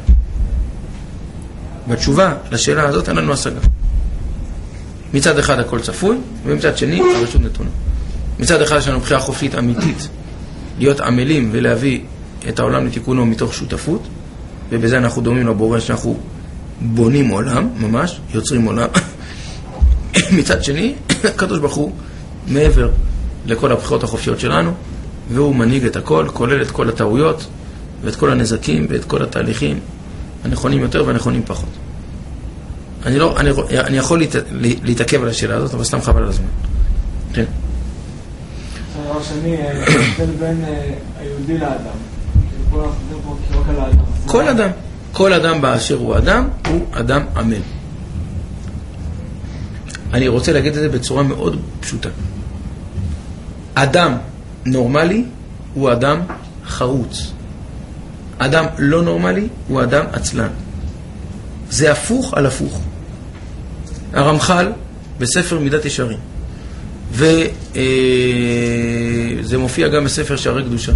בתשובה לשאלה הזאת אין לנו השגה. מצד אחד הכל צפוי, ומצד שני הרשות נתונה. מצד אחד יש לנו בחירה חופשית אמיתית, להיות עמלים ולהביא את העולם לתיקונו מתוך שותפות, ובזה אנחנו דומים לבורא שאנחנו בונים עולם, ממש, יוצרים עולם. מצד שני, הקדוש ברוך הוא מעבר לכל הבחירות החופשיות שלנו, והוא מנהיג את הכל, כולל את כל הטעויות, ואת כל הנזקים, ואת כל התהליכים, הנכונים יותר והנכונים פחות. אני יכול להתעכב על השאלה הזאת, אבל סתם חבל על הזמן. כן. דבר שני, הבדל בין היהודי לאדם. פה אנחנו מדברים פה רק על האדם. כל אדם. כל אדם באשר הוא אדם, הוא אדם עמל. אני רוצה להגיד את זה בצורה מאוד פשוטה. אדם נורמלי הוא אדם חרוץ. אדם לא נורמלי הוא אדם עצלן. זה הפוך על הפוך. הרמח"ל בספר מידת ישרים, וזה מופיע גם בספר שערי קדושה,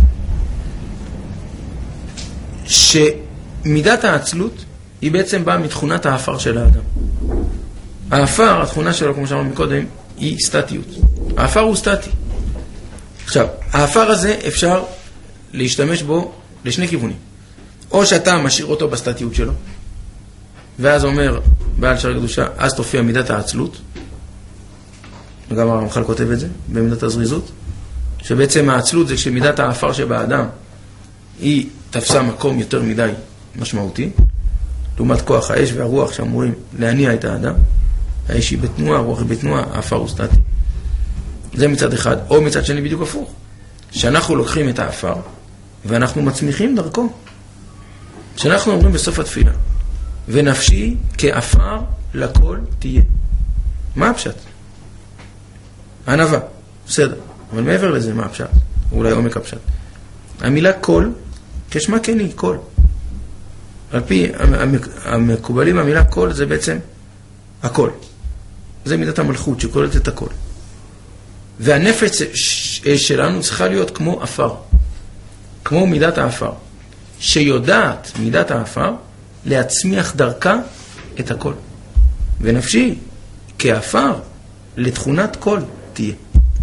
שמידת העצלות היא בעצם באה מתכונת האפר של האדם. האפר, התכונה שלו, כמו שאמרנו מקודם, היא סטטיות. האפר הוא סטטי. עכשיו, האפר הזה אפשר להשתמש בו לשני כיוונים. או שאתה משאיר אותו בסטטיות שלו, ואז אומר בעל שערי קדושה, אז תופיע מידת העצלות, וגם הרמח"ל כותב את זה, במידת הזריזות, שבעצם העצלות זה כשמידת האפר שבאדם היא תפסה מקום יותר מדי משמעותי, לעומת כוח האש והרוח שאמורים להניע את האדם. האש היא בתנועה, הרוח היא בתנועה, האפר הוא סטטי. זה מצד אחד. או מצד שני בדיוק הפוך, שאנחנו לוקחים את האפר ואנחנו מצמיחים דרכו. שאנחנו אומרים בסוף התפילה, ונפשי כאפר לכל תהיה. מה הפשט? ענווה, בסדר. אבל מעבר לזה, מה הפשט? אולי עומק הפשט. המילה כל, כשמה כן היא, כל. על פי המקובלים, המילה כל זה בעצם הכל. זה מידת המלכות שכוללת את הכל. והנפש שלנו צריכה להיות כמו אפר. כמו מידת האפר. שיודעת מידת האפר להצמיח דרכה את הכל. ונפשי כאפר לתכונת כל תהיה.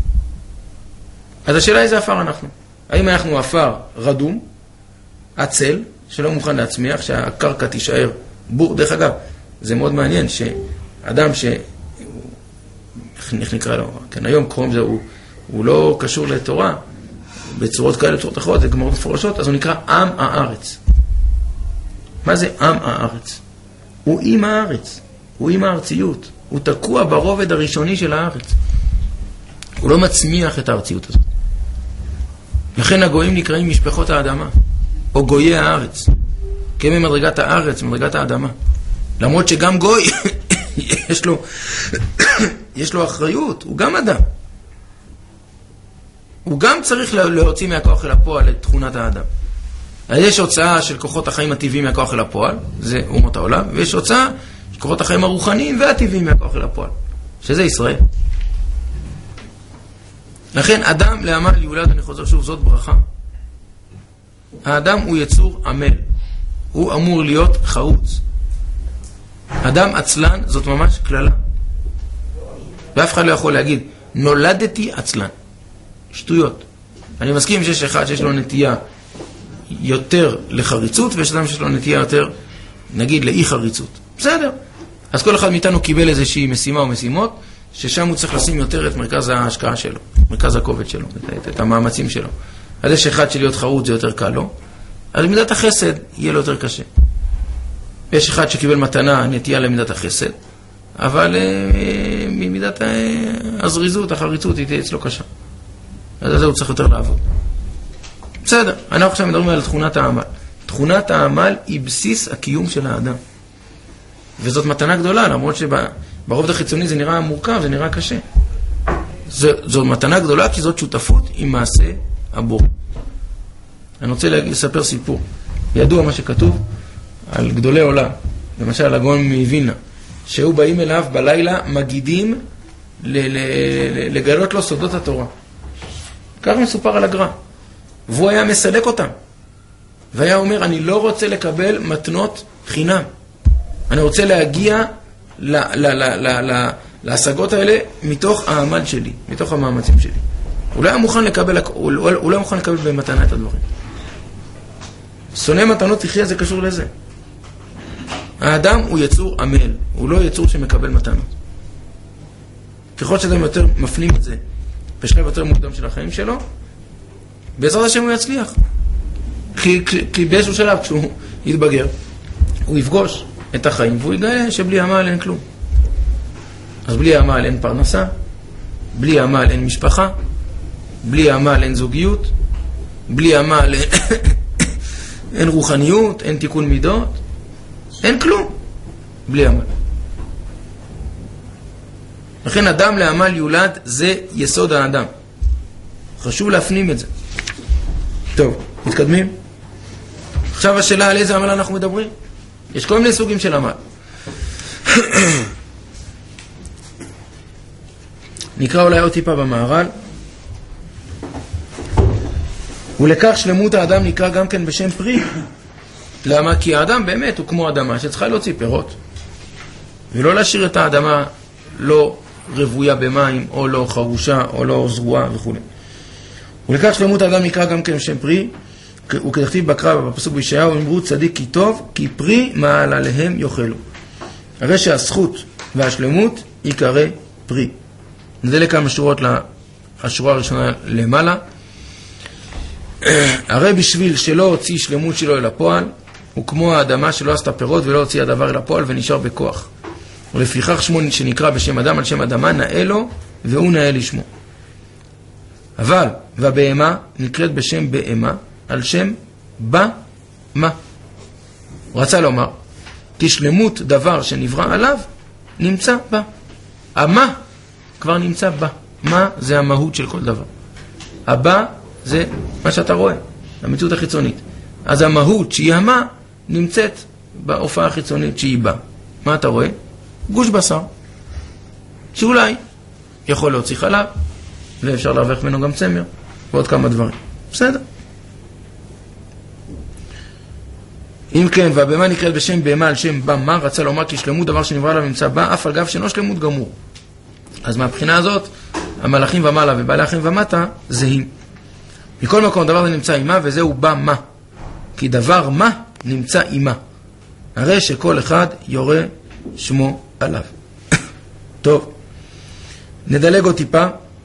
אז השאלה איזה אפר אנחנו? האם אנחנו אפר רדום, עצל, שלא מוכן להצמיח, שהקרקע תישאר בור? דרך אגב, זה מאוד מעניין שאדם ש... איך נקרא לו? כן, היום קוראים זה, הוא לא קשור לתורה, בצורות כאלה, בצורות אחרות, זה גמרות מפורשות, אז הוא נקרא עם הארץ. מה זה עם הארץ? הוא עם הארץ, הוא עם הארציות, הוא תקוע ברובד הראשוני של הארץ. הוא לא מצמיח את הארציות הזאת. לכן הגויים נקראים משפחות האדמה, או גויי הארץ. כי הם מדרגת הארץ, מדרגת האדמה. למרות שגם גוי, יש לו אחריות, הוא גם אדם. הוא גם צריך להוציא מהכוח אל הפועל את תכונת האדם. יש הוצאה של כוחות החיים הטבעיים מהכוח אל הפועל, זה אומות העולם, ויש הוצאה של כוחות החיים הרוחניים והטבעיים מהכוח אל הפועל, שזה ישראל. לכן אדם לעמל יולד, אני חוזר שוב, זאת ברכה. האדם הוא יצור עמל, הוא אמור להיות חרוץ. אדם עצלן זאת ממש כללה. ואף אחד לא יכול להגיד, נולדתי עצלן. שטויות. אני מסכים שיש אחד שיש לו נטייה יותר לחריצות, ויש אדם שיש לו נטייה יותר, נגיד, לאי חריצות. בסדר. אז כל אחד מאיתנו קיבל איזושהי משימה או משימות, ששם הוא צריך לשים יותר את מרכז ההשקעה שלו, מרכז הכובד שלו, את המאמצים שלו. אז יש אחד שלהיות חרוץ זה יותר קל לו, אז מידת החסד יהיה לו יותר קשה. יש אחד שקיבל מתנה נטייה למידת החסד, אבל ממידת הזריזות, החריצות, היא תהיה אצלו קשה. אז זה הוא צריך יותר לעבוד. בסדר, אנחנו עכשיו מדברים על תכונת העמל. תכונת העמל היא בסיס הקיום של האדם. וזאת מתנה גדולה, למרות שברובד החיצוני זה נראה מורכב, זה נראה קשה. זו מתנה גדולה כי זאת שותפות עם מעשה הבורא. אני רוצה לספר סיפור. ידוע מה שכתוב על גדולי עולם, למשל הגאון מווילנה, שהוא באים אליו בלילה מגידים לגלות לו סודות התורה. כך מסופר על הגר"א. והוא היה מסלק אותם. והיה אומר, אני לא רוצה לקבל מתנות חינם. אני רוצה להגיע להשגות האלה מתוך העמל שלי, מתוך המאמצים שלי. הוא לא היה מוכן לקבל, הוא לא היה מוכן לקבל במתנה את הדברים. שונא מתנות תחיה, זה קשור לזה. האדם הוא יצור עמל, הוא לא יצור שמקבל מתנות. ככל שאדם יותר מפנים את זה בשלב יותר מוקדם של החיים שלו, בעזרת השם הוא יצליח. כי באיזשהו שלב כשהוא יתבגר, הוא יפגוש את החיים והוא יגלה שבלי עמל אין כלום. אז בלי עמל אין פרנסה, בלי עמל אין משפחה, בלי עמל אין זוגיות, בלי עמל אין רוחניות, אין תיקון מידות, אין כלום בלי עמל. לכן אדם לעמל יולד זה יסוד האדם. חשוב להפנים את זה. טוב, מתקדמים. עכשיו השאלה על איזה עמל אנחנו מדברים. יש כל מיני סוגים של עמל. נקרא אולי עוד טיפה במהר"ל. ולכך שלמות האדם נקרא גם כן בשם פרי. למה? כי האדם באמת הוא כמו אדמה שצריכה להוציא פירות. ולא להשאיר את האדמה לא רבויה במים, או לא חרושה, או לא זרועה וכו'. ולכך שלמות האדם נקרא גם כן בשם פרי. וכתכתיב בקרא בפסוק בישעיהו, אמרו צדיק כי טוב, כי פרי מעלליהם יאכלו. הרי שהזכות והשלמות יקרא פרי. נדלק כמה שורות לשורה הראשונה למעלה. הרי בשביל שלא הוציא שלמות שלו אל הפועל, הוא כמו האדמה שלא עשתה פירות ולא הוציא הדבר אל הפועל ונשאר בכוח. ולפיכך שמו שנקרא בשם אדם על שם אדמה נאה לו והוא נאה לשמו. אבל והבהמה נקראת בשם בהמה על שם בה מה. הוא רצה לומר כי שלמות דבר שנברא עליו נמצא בה. המה כבר נמצא בה. מה זה המהות של כל דבר. הבא זה מה שאתה רואה, המציאות החיצונית. אז המהות שהיא המה נמצאת בהופעה החיצונית שהיא בה. מה אתה רואה? גוש בשר שאולי יכול להוציא חלב ואפשר להרוויח ממנו גם צמר ועוד כמה דברים. בסדר. אם כן, והבהמה נקראת בשם בהמה על שם בה מה, רצה לומר כי שלמות דבר שנברא עליו נמצא בה, אף על גב שאינו שלמות גמור. אז מהבחינה הזאת המלאכים ומעלה ובעלי החיים ומטה זהים. מכל מקום דבר זה נמצא עימה וזהו בה מה. כי דבר מה נמצא עימה. הרי שכל אחד יורה שמו עליו. טוב, נדלג עוד טיפה.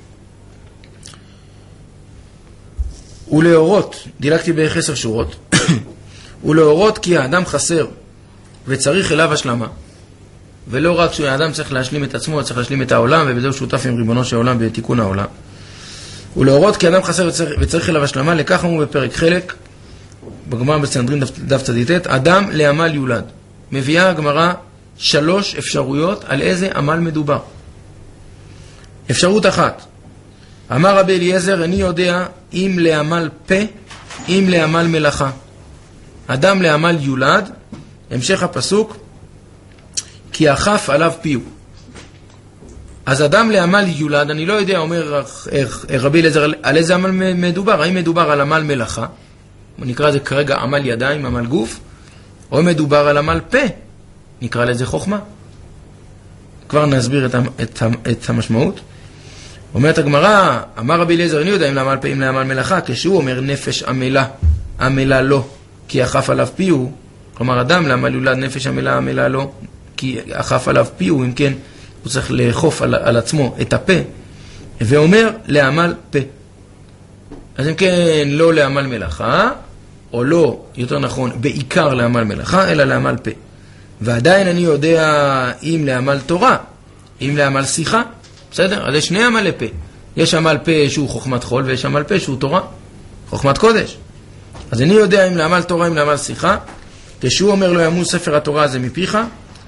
ולהורות, דילגתי בערך 10 שורות. ולהורות כי האדם חסר וצריך אליו השלמה. ולא רק שהאדם צריך להשלים את עצמו, צריך להשלים את העולם, ובזה הוא שותף עם ריבונו של העולם בתיקון העולם. ולהורות כי אדם חסר וצריך אליו השלמה, לכך אמרו בפרק חלק, בגמרא בסנהדרין דף צ"ט, אדם לעמל יולד. מביאה הגמרא 3 אפשרויות על איזה עמל מדובר. אפשרות אחת, אמר רבי אליעזר, אני יודע אם לעמל פה, אם לעמל מלאכה. אדם לעמל יולד, המשך הפסוק, כי אכף עליו פיו. אז אדם לעמל יולד, אני לא יודע, אומר רבי אליעזר, על איזה עמל מדובר? האם מדובר על עמל מלאכה, נקרא לזה כרגע עמל ידיים, עמל גוף, או מדובר על עמל פה, נקרא לזה חוכמה. כבר נסביר את המשמעות. אומרת הגמרא, אמר רבי אליעזר, אני יודע אם לעמל פה, אם לעמל מלאכה, כשהוא אומר נפש עמלה, עמלה לא, כי אכף עליו פיו. כלומר, אדם לעמל יולד נפש עמלה, עמלה לא, כי אכף עליו פיו, אם כן, הוא צריך לאכוף על עצמו את הפה, ואומר לעמל פה. אז אם כן, לא לעמל מלאכה, או לא, יותר נכון, בעיקר לעמל מלאכה, אלא לעמל פה. ועדיין אני יודע אם לעמל תורה, אם לעמל שיחה, בסדר? אז יש 2 עמלי פה. יש עמל פה שהוא חוכמת חול, ויש עמל פה שהוא תורה, חוכמת קודש. אז אני יודע אם לעמל תורה, אם לעמל שיחה, כשהוא אומר לו ימוס ספר התורה הזה מפיך,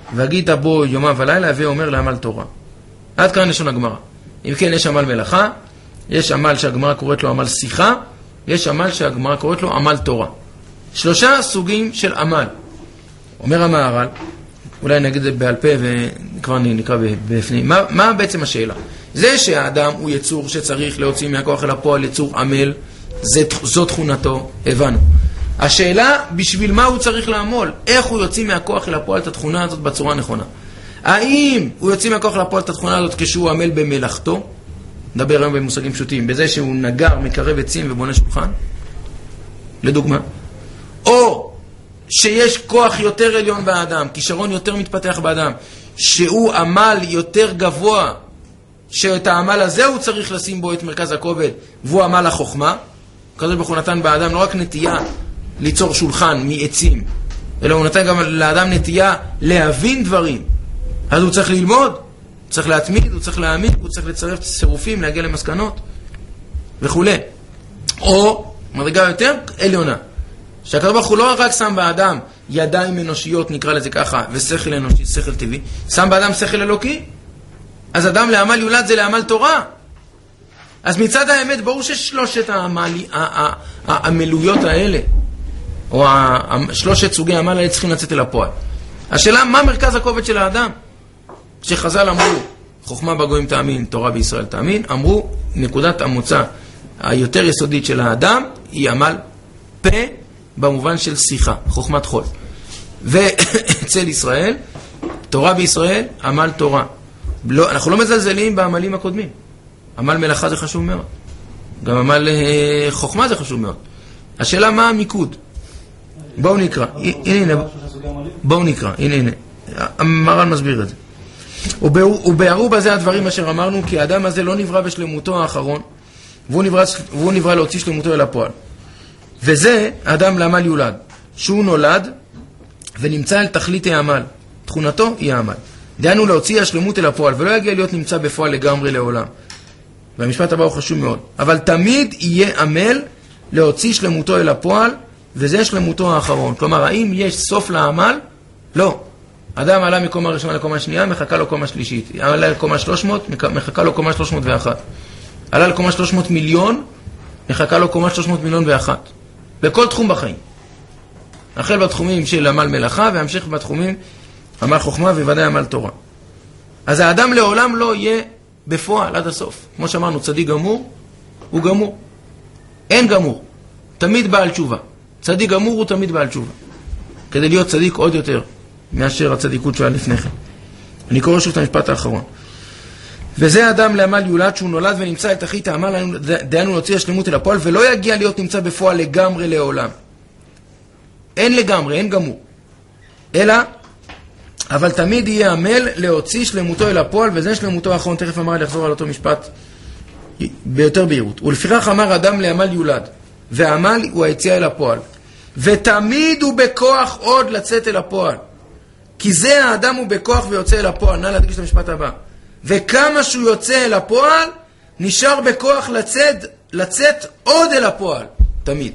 והגית בו יומם ולילה, ואומר לעמל תורה. עד כאן לשון הגמרא. אם כן, יש עמל מלאכה, יש עמל שהגמרא קוראת לו עמל שיחה, יש עמל שהגמרא קוראת לו עמל תורה. 3 סוגים של עמל. אומר המהר"ל, אולי נגיד את זה בעל פה וכבר נקרא בפנים. מה בעצם השאלה? זה שהאדם הוא יצור שצריך להוציא מהכוח אל הפועל, יצור עמל, זו תכונתו, הבנו. השאלה, בשביל מה הוא צריך לעמול? איך הוא יוציא מהכוח אל הפועל את התכונה הזאת בצורה הנכונה? האם הוא יוציא מהכוח אל הפועל את התכונה הזאת כשהוא עמל במלאכתו? נדבר היום במושגים פשוטים, בזה שהוא נגר, מקרב עצים ובונה שולחן, לדוגמה. או שיש כוח יותר עליון באדם, כישרון יותר מתפתח באדם, שהוא עמל יותר גבוה, שאת העמל הזה הוא צריך לשים בו את מרכז הכובד, והוא עמל החוכמה. הקדוש ברוך הוא נתן באדם לא רק נטייה ליצור שולחן מעצים, אלא הוא נתן גם לאדם נטייה להבין דברים. אז הוא צריך ללמוד, הוא צריך להתמיד, הוא צריך להעמיק, הוא צריך לצרף צירופים, להגיע למסקנות וכו'. או מדרגה יותר עליונה, שהקדוש ברוך הוא לא רק שם באדם ידיים אנושיות, נקרא לזה ככה, ושכל אנושי, שכל טבעי, שם באדם שכל אלוקי. אז אדם לעמל יולד זה לעמל תורה. אז מצד האמת ברור ששלושת העמלויות האלה, או 3 סוגי העמל האלה צריכים לצאת אל הפועל. השאלה, מה מרכז הכובד של האדם? כשחז"ל אמרו, חוכמה בגויים תאמין, תורה בישראל תאמין, אמרו, נקודת המוצא היותר יסודית של האדם היא עמל פה, במובן של שיחה, חוכמת חול. ואצל ישראל, תורה בישראל, עמל תורה. לא, אנחנו לא מזלזלים בעמלים הקודמים. עמל מלאכה זה חשוב מאוד. גם עמל חוכמה זה חשוב מאוד. השאלה מה המיקוד? בואו נקרא. הנה, בואו נקרא. הנה. המהר"ל מסביר את זה. ובהרו בזה הדברים אשר אמרנו, כי האדם הזה לא נברא בשלמותו האחרון, והוא נברא להוציא שלמותו אל הפועל. וזה האדם לעמל יולד, שהוא נולד ונמצא אל תכלית העמל. תכונתו היא העמל. דהיינו להוציא השלמות אל הפועל, ולא יגיע להיות נמצא בפועל לגמרי לעולם. והמשפט הבא הוא חשוב מאוד. אבל תמיד יהיה עמל להוציא שלמותו אל הפועל, וזה שלמותו האחרון. כלומר, האם יש סוף לעמל? לא. אדם עלה מקומה ראשונה לקומה שנייה, מחכה לו קומה שלישית. עלה לקומה 300, מחכה לו קומה 301. עלה לקומה 300 מיליון, מחכה לו קומה 300 מיליון ואחת. בכל תחום בחיים. החל בתחומים של עמל מלאכה, והמשיך בתחומים עמל חוכמה וודאי עמל תורה. אז האדם לעולם לא יהיה בפועל עד הסוף. כמו שאמרנו, צדיק גמור, הוא גמור. אין גמור. תמיד בעל תשובה. צדיק גמור הוא תמיד בעל תשובה. כדי להיות צדיק עוד יותר מאשר הצדיקות שהיה לפני כן. אני קורא שוב את המשפט האחרון. וזה אדם לעמל יולד שהוא נולד ונמצא אל תכלית העמל, דהיינו להוציא השלמות אל הפועל, ולא יגיע להיות נמצא בפועל לגמרי לעולם. אין לגמרי, אין גמור. אלא, אבל תמיד יהיה עמל להוציא שלמותו אל הפועל, וזה שלמותו האחרון. תכף אמר לחזור על אותו משפט ביותר בהירות. ולפיכך אמר אדם לעמל יולד, והעמל הוא היציאה אל הפועל. ותמיד הוא בכוח עוד לצאת אל הפועל. כי זה האדם הוא בכוח ויוצא אל הפועל. נא להדגיש את המשפט הבא. וכמה שהוא יוצא אל הפועל, נשאר בכוח לצאת עוד אל הפועל. תמיד.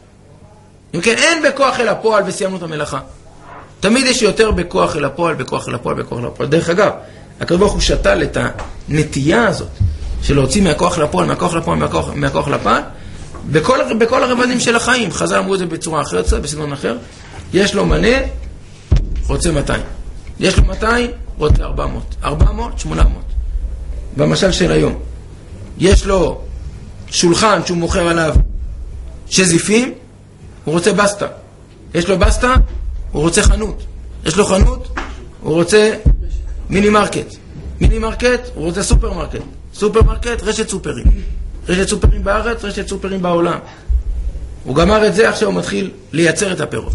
אם כן, אין בכוח אל הפועל וסיימנו את המלאכה. תמיד יש יותר בכוח אל הפועל, בכוח אל הפועל, בכוח אל הפועל. דרך אגב, הקדוש ברוך הוא שתל את הנטייה הזאת של להוציא מהכוח לפועל, מהכוח לפועל, מהכוח לפועל, בכל הרבדים של החיים. חז"ל אמרו את זה בצורה אחרת, בסגנון אחר. יש לו מנה, רוצה 200. יש לו 200, רוצה 400. 400, 800. במשל של היום. יש לו שולחן שהוא מוכר עליו שזיפים, הוא רוצה בסטה. יש לו בסטה, הוא רוצה חנות. יש לו חנות, הוא רוצה מיני מרקט. מיני מרקט, הוא רוצה סופר מרקט. סופר מרקט, רשת סופרים. רשת סופרים בארץ, רשת סופרים בעולם. הוא גמר את זה, עכשיו הוא מתחיל לייצר את הפירות.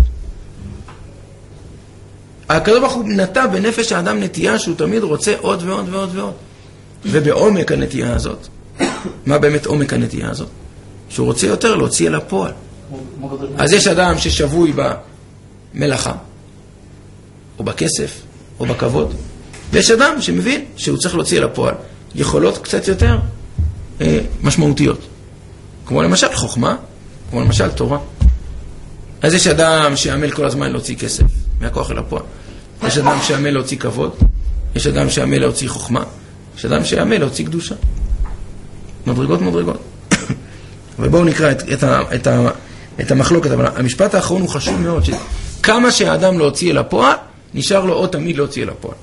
הקדוש ברוך הוא נטע בנפש האדם נטייה שהוא תמיד רוצה עוד ועוד ועוד ועוד. ובעומק הנטייה הזאת, מה באמת עומק הנטייה הזאת? שהוא רוצה יותר להוציא אל הפועל. אז יש אדם ששבוי במלאכה, או בכסף, או בכבוד, ויש אדם שמבין שהוא צריך להוציא אל הפועל יכולות קצת יותר משמעותיות. כמו למשל חוכמה, כמו למשל תורה. אז יש אדם שעמל כל הזמן להוציא כסף מהכוח אל הפועל. יש אדם שעמל להוציא כבוד, יש אדם שעמל להוציא חוכמה, יש אדם שעמל להוציא קדושה. מדרגות. ובואו נקרא את המחלוקת, אבל המשפט האחרון הוא חשוב מאוד, שכמה שהאדם להוציא אל הפועל, נשאר לו עוד תמיד להוציא אל הפועל.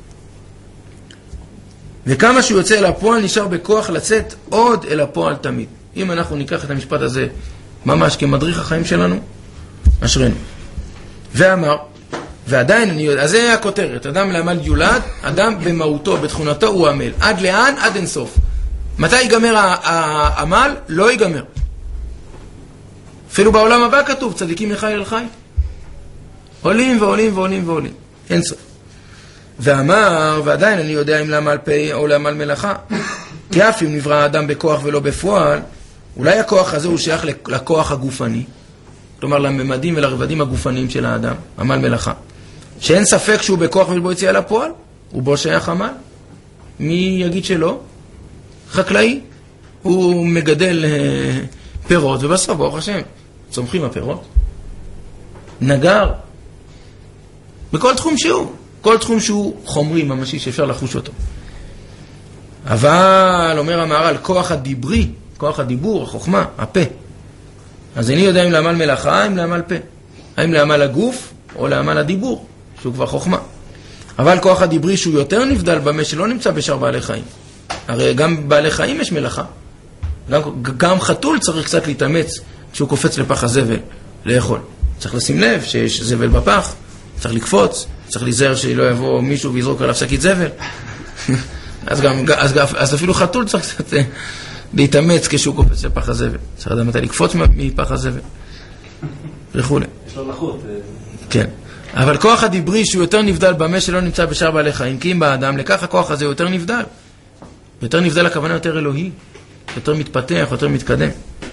וכמה שהוא יוצא אל הפועל, נשאר בכוח לצאת עוד אל הפועל תמיד. אם אנחנו ניקח את המשפט הזה ממש כמדריך החיים שלנו, אשרנו. ואמר, ועדיין אני יודע, אז זה הכותרת, אדם לעמל יולד, אדם במהותו, בתכונתו הוא עמל. עד לאן? עד אינסוף. מתי ייגמר העמל? לא ייגמר. אפילו בעולם הבא כתוב, צדיקים מחי אל חי. עולים ועולים ועולים ועולים. אין סוף. ואמר, ועדיין אני יודע אם לעמל פה או לעמל מלאכה. כי אף אם נברא האדם בכוח ולא בפועל, אולי הכוח הזה הוא שייך לכוח הגופני, כלומר לממדים ולרבדים הגופניים של האדם, עמל מלאכה. שאין ספק שהוא בכוח ולבו יציאה לפועל, הוא בו שייך עמל. מי יגיד שלא? חקלאי, הוא מגדל פירות, ובסוף, ברוך השם, צומחים הפירות. נגר, בכל תחום שהוא, כל תחום שהוא חומרי, ממשי, שאפשר לחוש אותו. אבל, אומר המהר"ל, כוח הדיברי, כוח הדיבור, החוכמה, הפה. אז אני יודע אם לעמל מלאכה, אם לעמל פה. האם לעמל הגוף, או לעמל הדיבור, שהוא כבר חוכמה. אבל כוח הדיברי שהוא יותר נבדל במה שלא נמצא בשאר בעלי חיים. הרי גם בעלי חיים יש מלאכה. גם חתול צריך קצת להתאמץ כשהוא קופץ לפח הזבל, לאכול. צריך לשים לב שיש זבל בפח, צריך לקפוץ, צריך להיזהר שלא יבוא מישהו ויזרוק עליו שקית זבל. אז אפילו חתול צריך קצת להתאמץ כשהוא קופץ לפח הזבל. צריך לדעת מתי לקפוץ מפח הזבל. וכו'. יש לו לחות. כן. אבל כוח הדיברי שהוא יותר נבדל במה שלא נמצא בשאר בעלי חיים, כי אם באדם, לכך הכוח הזה יותר נבדל. יותר נבדל הכוונה יותר אלוהי, יותר מתפתח, יותר מתקדם.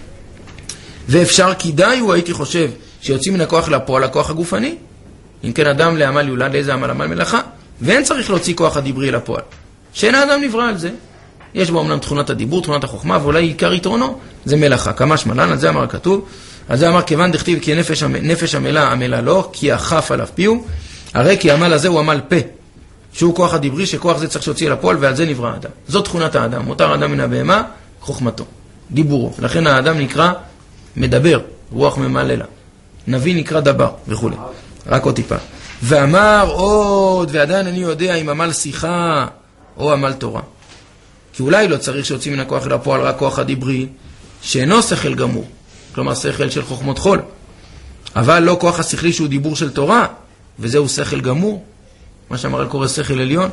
ואפשר כדאי הוא הייתי חושב שיוצאים מן הכוח לפועל הכוח הגופני. אם כן אדם לעמל יולד, לאיזה עמל? עמל מלאכה. ואין צריך להוציא כוח הדיברי לפועל. שאין האדם נברא על זה. יש בו אמנם תכונת הדיבור, תכונת החוכמה, ואולי עיקר יתרונו זה מלאכה. כמה שמלן, על זה אמר הכתוב. על זה אמר כיוון דכתיב כי נפש עמלה עמלה לא, כי אכף עליו פיהו. הרי כי עמל הזה הוא עמל פה. שהוא כוח הדיברי, שכוח זה צריך שיוציא לפועל, ועל זה נברא האדם. זאת תכונת האדם. מותר האדם מן הבהמה, חוכמתו, דיבורו. לכן האדם נקרא מדבר, רוח ממללה. נביא נקרא דבר וכו'. רק עוד טיפה. ואמר עוד, ועדיין אני יודע אם עמל שיחה או עמל תורה. כי אולי לא צריך שיוציא מן הכוח לפועל רק כוח הדיברי, שאינו שכל גמור. כלומר שכל של חוכמות חול. אבל לא כוח השכלי שהוא דיבור של תורה, וזהו שכל גמור. מה שהמהר"ל קורא שכל עליון.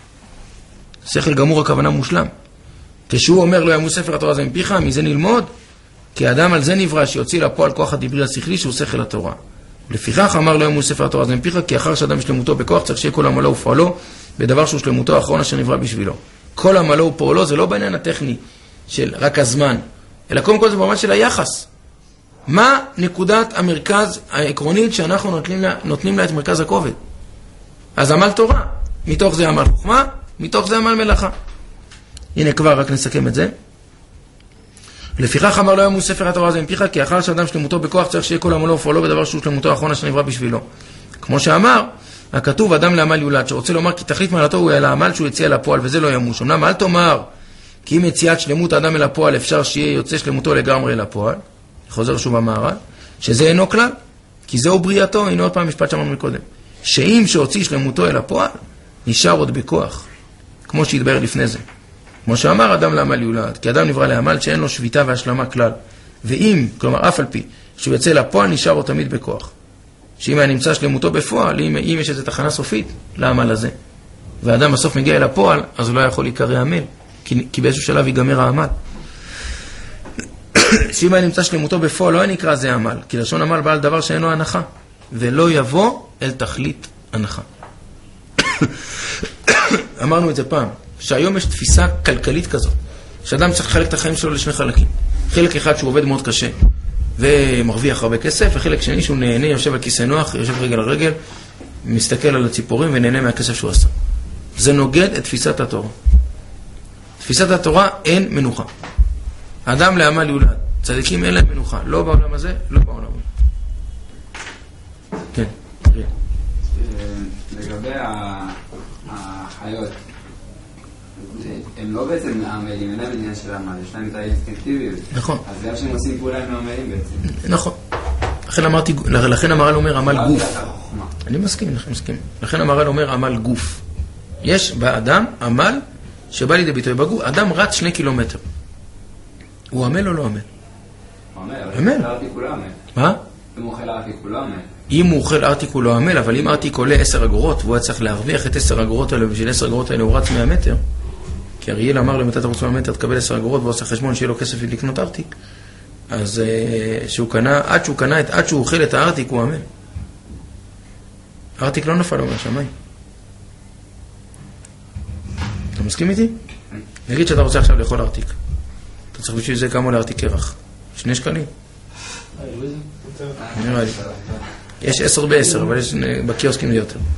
שכל גמור הכוונה מושלם. כשהוא אומר לא ימוש ספר התורה זה מפיך, מזה נלמוד, כי האדם על זה נברא שיוציא לפועל כוח הדיברי השכלי שהוא שכל התורה. לפיכך אמר לא ימוש ספר התורה זה מפיך, כי אחר שאדם שלמותו בכוח צריך שיהיה כל עמלו ופועלו בדבר שהוא שלמותו האחרון אשר נברא בשבילו. כל עמלו ופועלו זה לא בעניין הטכני של רק הזמן, אלא קודם כל זה במובן של היחס. מה נקודת המרכז העקרונית שאנחנו נותנים לה את מרכז הכובד? אז עמל תורה, מתוך זה עמל חוכמה, מתוך זה עמל מלאכה. הנה כבר רק נסכם את זה. לפיכך אמר לא ימוש ספר התורה זה מפיך, כי אחר שאדם שלמותו בכוח צריך שיהיה כל עמלו ופועלו בדבר שהוא שלמותו האחרון אשר נברא בשבילו. כמו שאמר, הכתוב אדם לעמל יולד, שרוצה לומר כי תכלית מעלתו הוא לעמל שהוא יציע לפועל וזה לא ימוש. אמנם אל תאמר כי אם יציאת שלמות האדם אל הפועל אפשר שיהיה יוצא שלמותו לגמרי אל הפועל. חוזר שוב המהר"ל, שזה אינו כלל, כי זהו בריאתו. הנה עוד פעם משפט שאמרנו מקודם. שאם שהוציא שלמותו אל הפועל, נשאר עוד בכוח, כמו שהתבהר לפני זה. כמו שאמר אדם לעמל יולד, כי אדם נברא לעמל שאין לו שביטה והשלמה כלל. ואם, כלומר אף על פי, שהוא יצא לפועל, נשאר עוד תמיד בכוח. שאם היה נמצא שלמותו בפועל, אם יש איזו תחנה סופית לעמל הזה, והאדם בסוף מגיע אל הפועל, אז הוא לא יכול להיקרא עמל, כי באיזשהו שלב ייגמר העמל. שאם היה נמצא שלמותו בפועל, לא נקרא זה עמל, כי לשון עמל בא על דבר שאינו הנחה, ולא יבוא אל תכלית הנחה. אמרנו את זה פעם, שהיום יש תפיסה כלכלית כזאת, שאדם צריך לחלק את החיים שלו לשני חלקים. חלק אחד שהוא עובד מאוד קשה, ומרוויח הרבה כסף, וחלק שני שהוא נהנה, יושב על כיסא נוח, יושב רגל על רגל, מסתכל על הציפורים ונהנה מהכסף שהוא עשה. זה נוגד את תפיסת התורה. תפיסת התורה אין מנוחה. האדם לעמל יולד. צדיקים אין להם מנוחה. לא בעולם הזה, לא בעולם הזה. כן. לגבי החיות, הם לא בעצם העמלים, אין להם עניין של העמל, יש להם את האינסטינקטיביות. נכון. אז גם שהם עושים פעולה עם העמלים בעצם. נכון. לכן המהר"ל אומר עמל גוף. אני מסכים. לכן המהר"ל אומר עמל גוף. יש באדם עמל שבא לידי ביטוי בגוף. אדם רץ 2 קילומטר. הוא עמל או לא עמל? הוא עמל. עמל. מה? אם הוא אוכל ארטיק הוא לא עמל. אם הוא אוכל ארטיק הוא לא עמל, אבל אם ארטיק עולה 10 אגורות, והוא היה צריך להרוויח את 10 אגורות האלה, ובשביל 10 אגורות האלה הוא רץ 100 מטר, כי אריאל אמר לו, אם אתה רוצה 100 מטר, תקבל 10 אגורות, והוא עושה חשבון שיהיה לו כסף לקנות ארטיק. אז עד שהוא אוכל את הארטיק, הוא עמל. הארטיק לא נפל לו מהשמיים. אתה מסכים איתי? נגיד שאתה רוצה עכשיו לאכול ארטיק. אתה צריך בשביל זה כמה לארטיק קרח. 2 שקלים. נראה לי. יש 10 ב-10, אבל יש בקיוסקים זה יותר.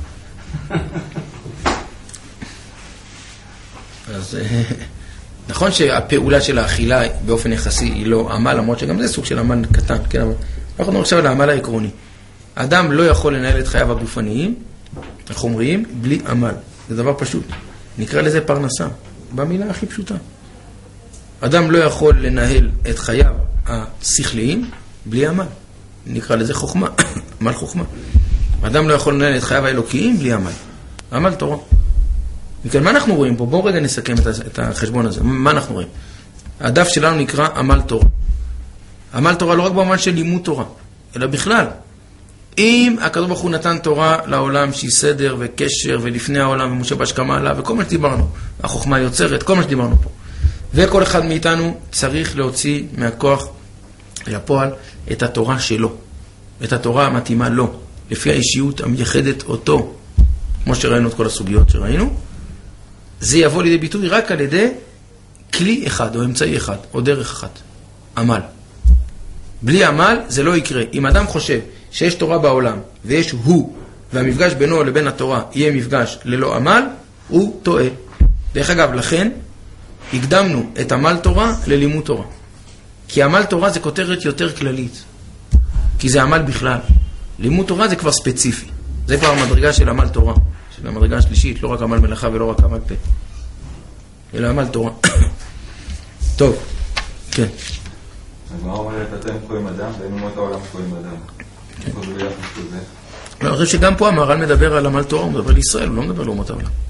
אז נכון שהפעולה של האכילה באופן יחסי היא לא עמל, למרות שגם זה סוג של עמל קטן, כן, אבל אנחנו נראה עכשיו על העמל העקרוני. האדם לא יכול לנהל את חייו הגופניים, החומריים, בלי עמל. זה דבר פשוט. נקרא לזה פרנסה, במילה הכי פשוטה. אדם לא יכול לנהל את חייו השכליים בלי עמל. נקרא לזה חוכמה, עמל חוכמה. אדם לא יכול לנהל את חייו האלוקיים בלי עמל. עמל תורה. וכן, מה אנחנו רואים פה? בואו רגע נסכם את החשבון הזה. מה אנחנו רואים? הדף שלנו נקרא עמל תורה. עמל תורה לא רק במובן של לימוד תורה, אלא בכלל. אם הקדוש ברוך הוא נתן תורה לעולם שהיא סדר וקשר ולפני העולם ומשה בהשכמה עליו וכל מה שדיברנו, החוכמה יוצרת, כל מה שדיברנו פה. וכל אחד מאיתנו צריך להוציא מהכוח לפועל את התורה שלו, את התורה המתאימה לו, לפי האישיות המייחדת אותו, כמו שראינו את כל הסוגיות שראינו. זה יבוא לידי ביטוי רק על ידי כלי אחד או אמצעי אחד או דרך אחת, עמל. בלי עמל זה לא יקרה. אם אדם חושב שיש תורה בעולם ויש הוא, והמפגש בינו לבין התורה יהיה מפגש ללא עמל, הוא טועה. דרך אגב, לכן הקדמנו את עמל תורה ללימוד תורה. כי עמל תורה זה כותרת יותר כללית. כי זה עמל בכלל. לימוד תורה זה כבר ספציפי. זה כבר המדרגה של עמל תורה. של המדרגה השלישית, לא רק עמל מלאכה ולא רק עמל פה. אלא עמל תורה. טוב, כן. הגמרא אומרת, אתם קוראים אדם, ואין אומות העולם קוראים אדם. איפה זה ביחס לזה? אני חושב שגם פה המהר"ל מדבר על עמל תורה, הוא מדבר על ישראל, הוא לא מדבר על אומות העולם.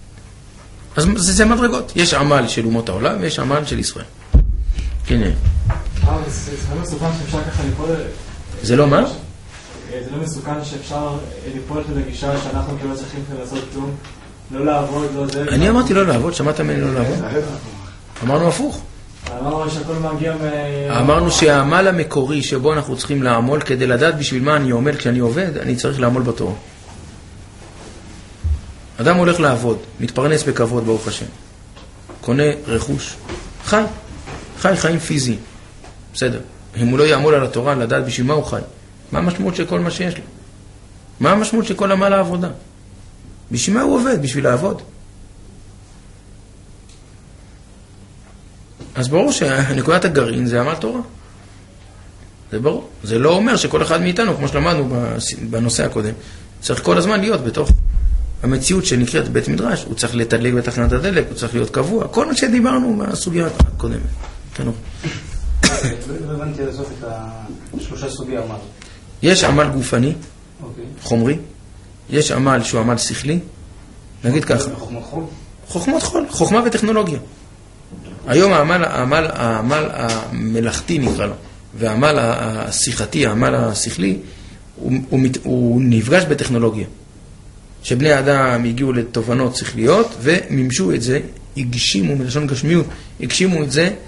אז זה מדרגות. יש עמל של אומות העולם ויש עמל של ישראל. כן. זה לא מסוכן שאפשר ככה ליפול... זה לא מה? זה לא מסוכן שאפשר ליפול לגישה שאנחנו כאילו צריכים לעשות כלום, לא לעבוד, לא זה... אני אמרתי לא לעבוד, שמעת ממני לא לעבוד? אמרנו הפוך. אמרנו שהכל מגיע אמרנו שהעמל המקורי שבו אנחנו צריכים לעמול, כדי לדעת בשביל מה אני עומל כשאני עובד, אני צריך לעמול בתורה. אדם הולך לעבוד, מתפרנס בכבוד ברוך השם, קונה רכוש, חיים פיזיים, בסדר. אם הוא לא יעמול על התורה, לדעת בשביל מה הוא חי, מה המשמעות של כל מה שיש לו? מה המשמעות של כל עמל העבודה? בשביל מה הוא עובד? בשביל לעבוד. אז ברור שנקודת הגרעין זה עמל תורה. זה ברור. זה לא אומר שכל אחד מאיתנו, כמו שלמדנו בנושא הקודם, צריך כל הזמן להיות בתוך המציאות שנקראת בית מדרש. הוא צריך לתדלק בתחנת הדלק, הוא צריך להיות קבוע. כל מה שדיברנו בסוגיה הקודמת. כן. לא הבנתי לסוף את השלושה סוגי עמל. יש עמל גופני, חומרי. יש עמל שהוא עמל שכלי. נגיד ככה. חוכמת חול. חוכמה וטכנולוגיה. היום העמל המלאכתי נקרא לו, והעמל השיחתי, העמל השכלי, הוא נפגש בטכנולוגיה. שבני האדם הגיעו לתובנות שכליות וממשו את זה, הגשימו מלשון גשמיות, הגשימו את זה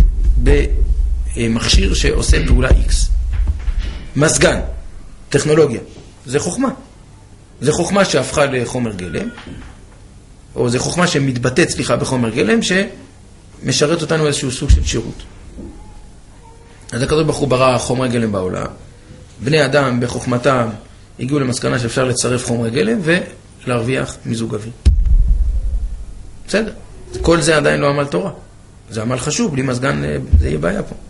במכשיר שעושה פעולה X. מזגן, טכנולוגיה, זה חוכמה. זה חוכמה שהפכה לחומר גלם, או זה חוכמה שמתבטאת, בחומר גלם, משרת אותנו איזשהו סוג של שירות. אז הקדוש ברוך הוא ברא חומרי גלם בעולם. בני אדם בחוכמתם הגיעו למסקנה שאפשר לצרף חומרי גלם ולהרוויח מיזוג אוויר. בסדר. כל זה עדיין לא עמל תורה. זה עמל חשוב, בלי מזגן זה יהיה בעיה פה.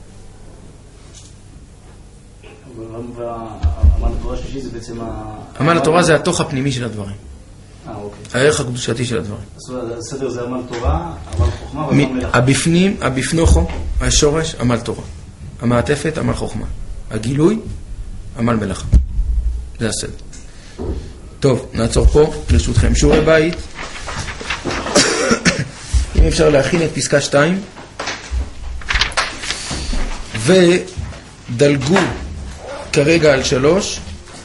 והעמל התורה השלישי זה בעצם... עמל התורה זה התוך הפנימי של הדברים. אוקיי. הערך הקדושתי של הדברים. אז הסדר זה עמל תורה, עמל חוכמה ועמל מלאכה. הבפנים, הבפנוכו, השורש, עמל תורה. המעטפת, עמל חוכמה. הגילוי, עמל מלאכה. זה הסדר. טוב, נעצור פה, ברשותכם. שיעורי בית. אם אפשר להכין את פסקה 2. ודלגו כרגע על 3.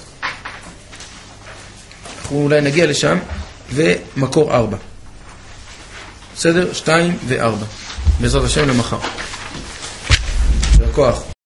אנחנו אולי נגיע לשם. ומקור 4. בסדר? 2 ו4. בעזרת השם למחר. בכוח.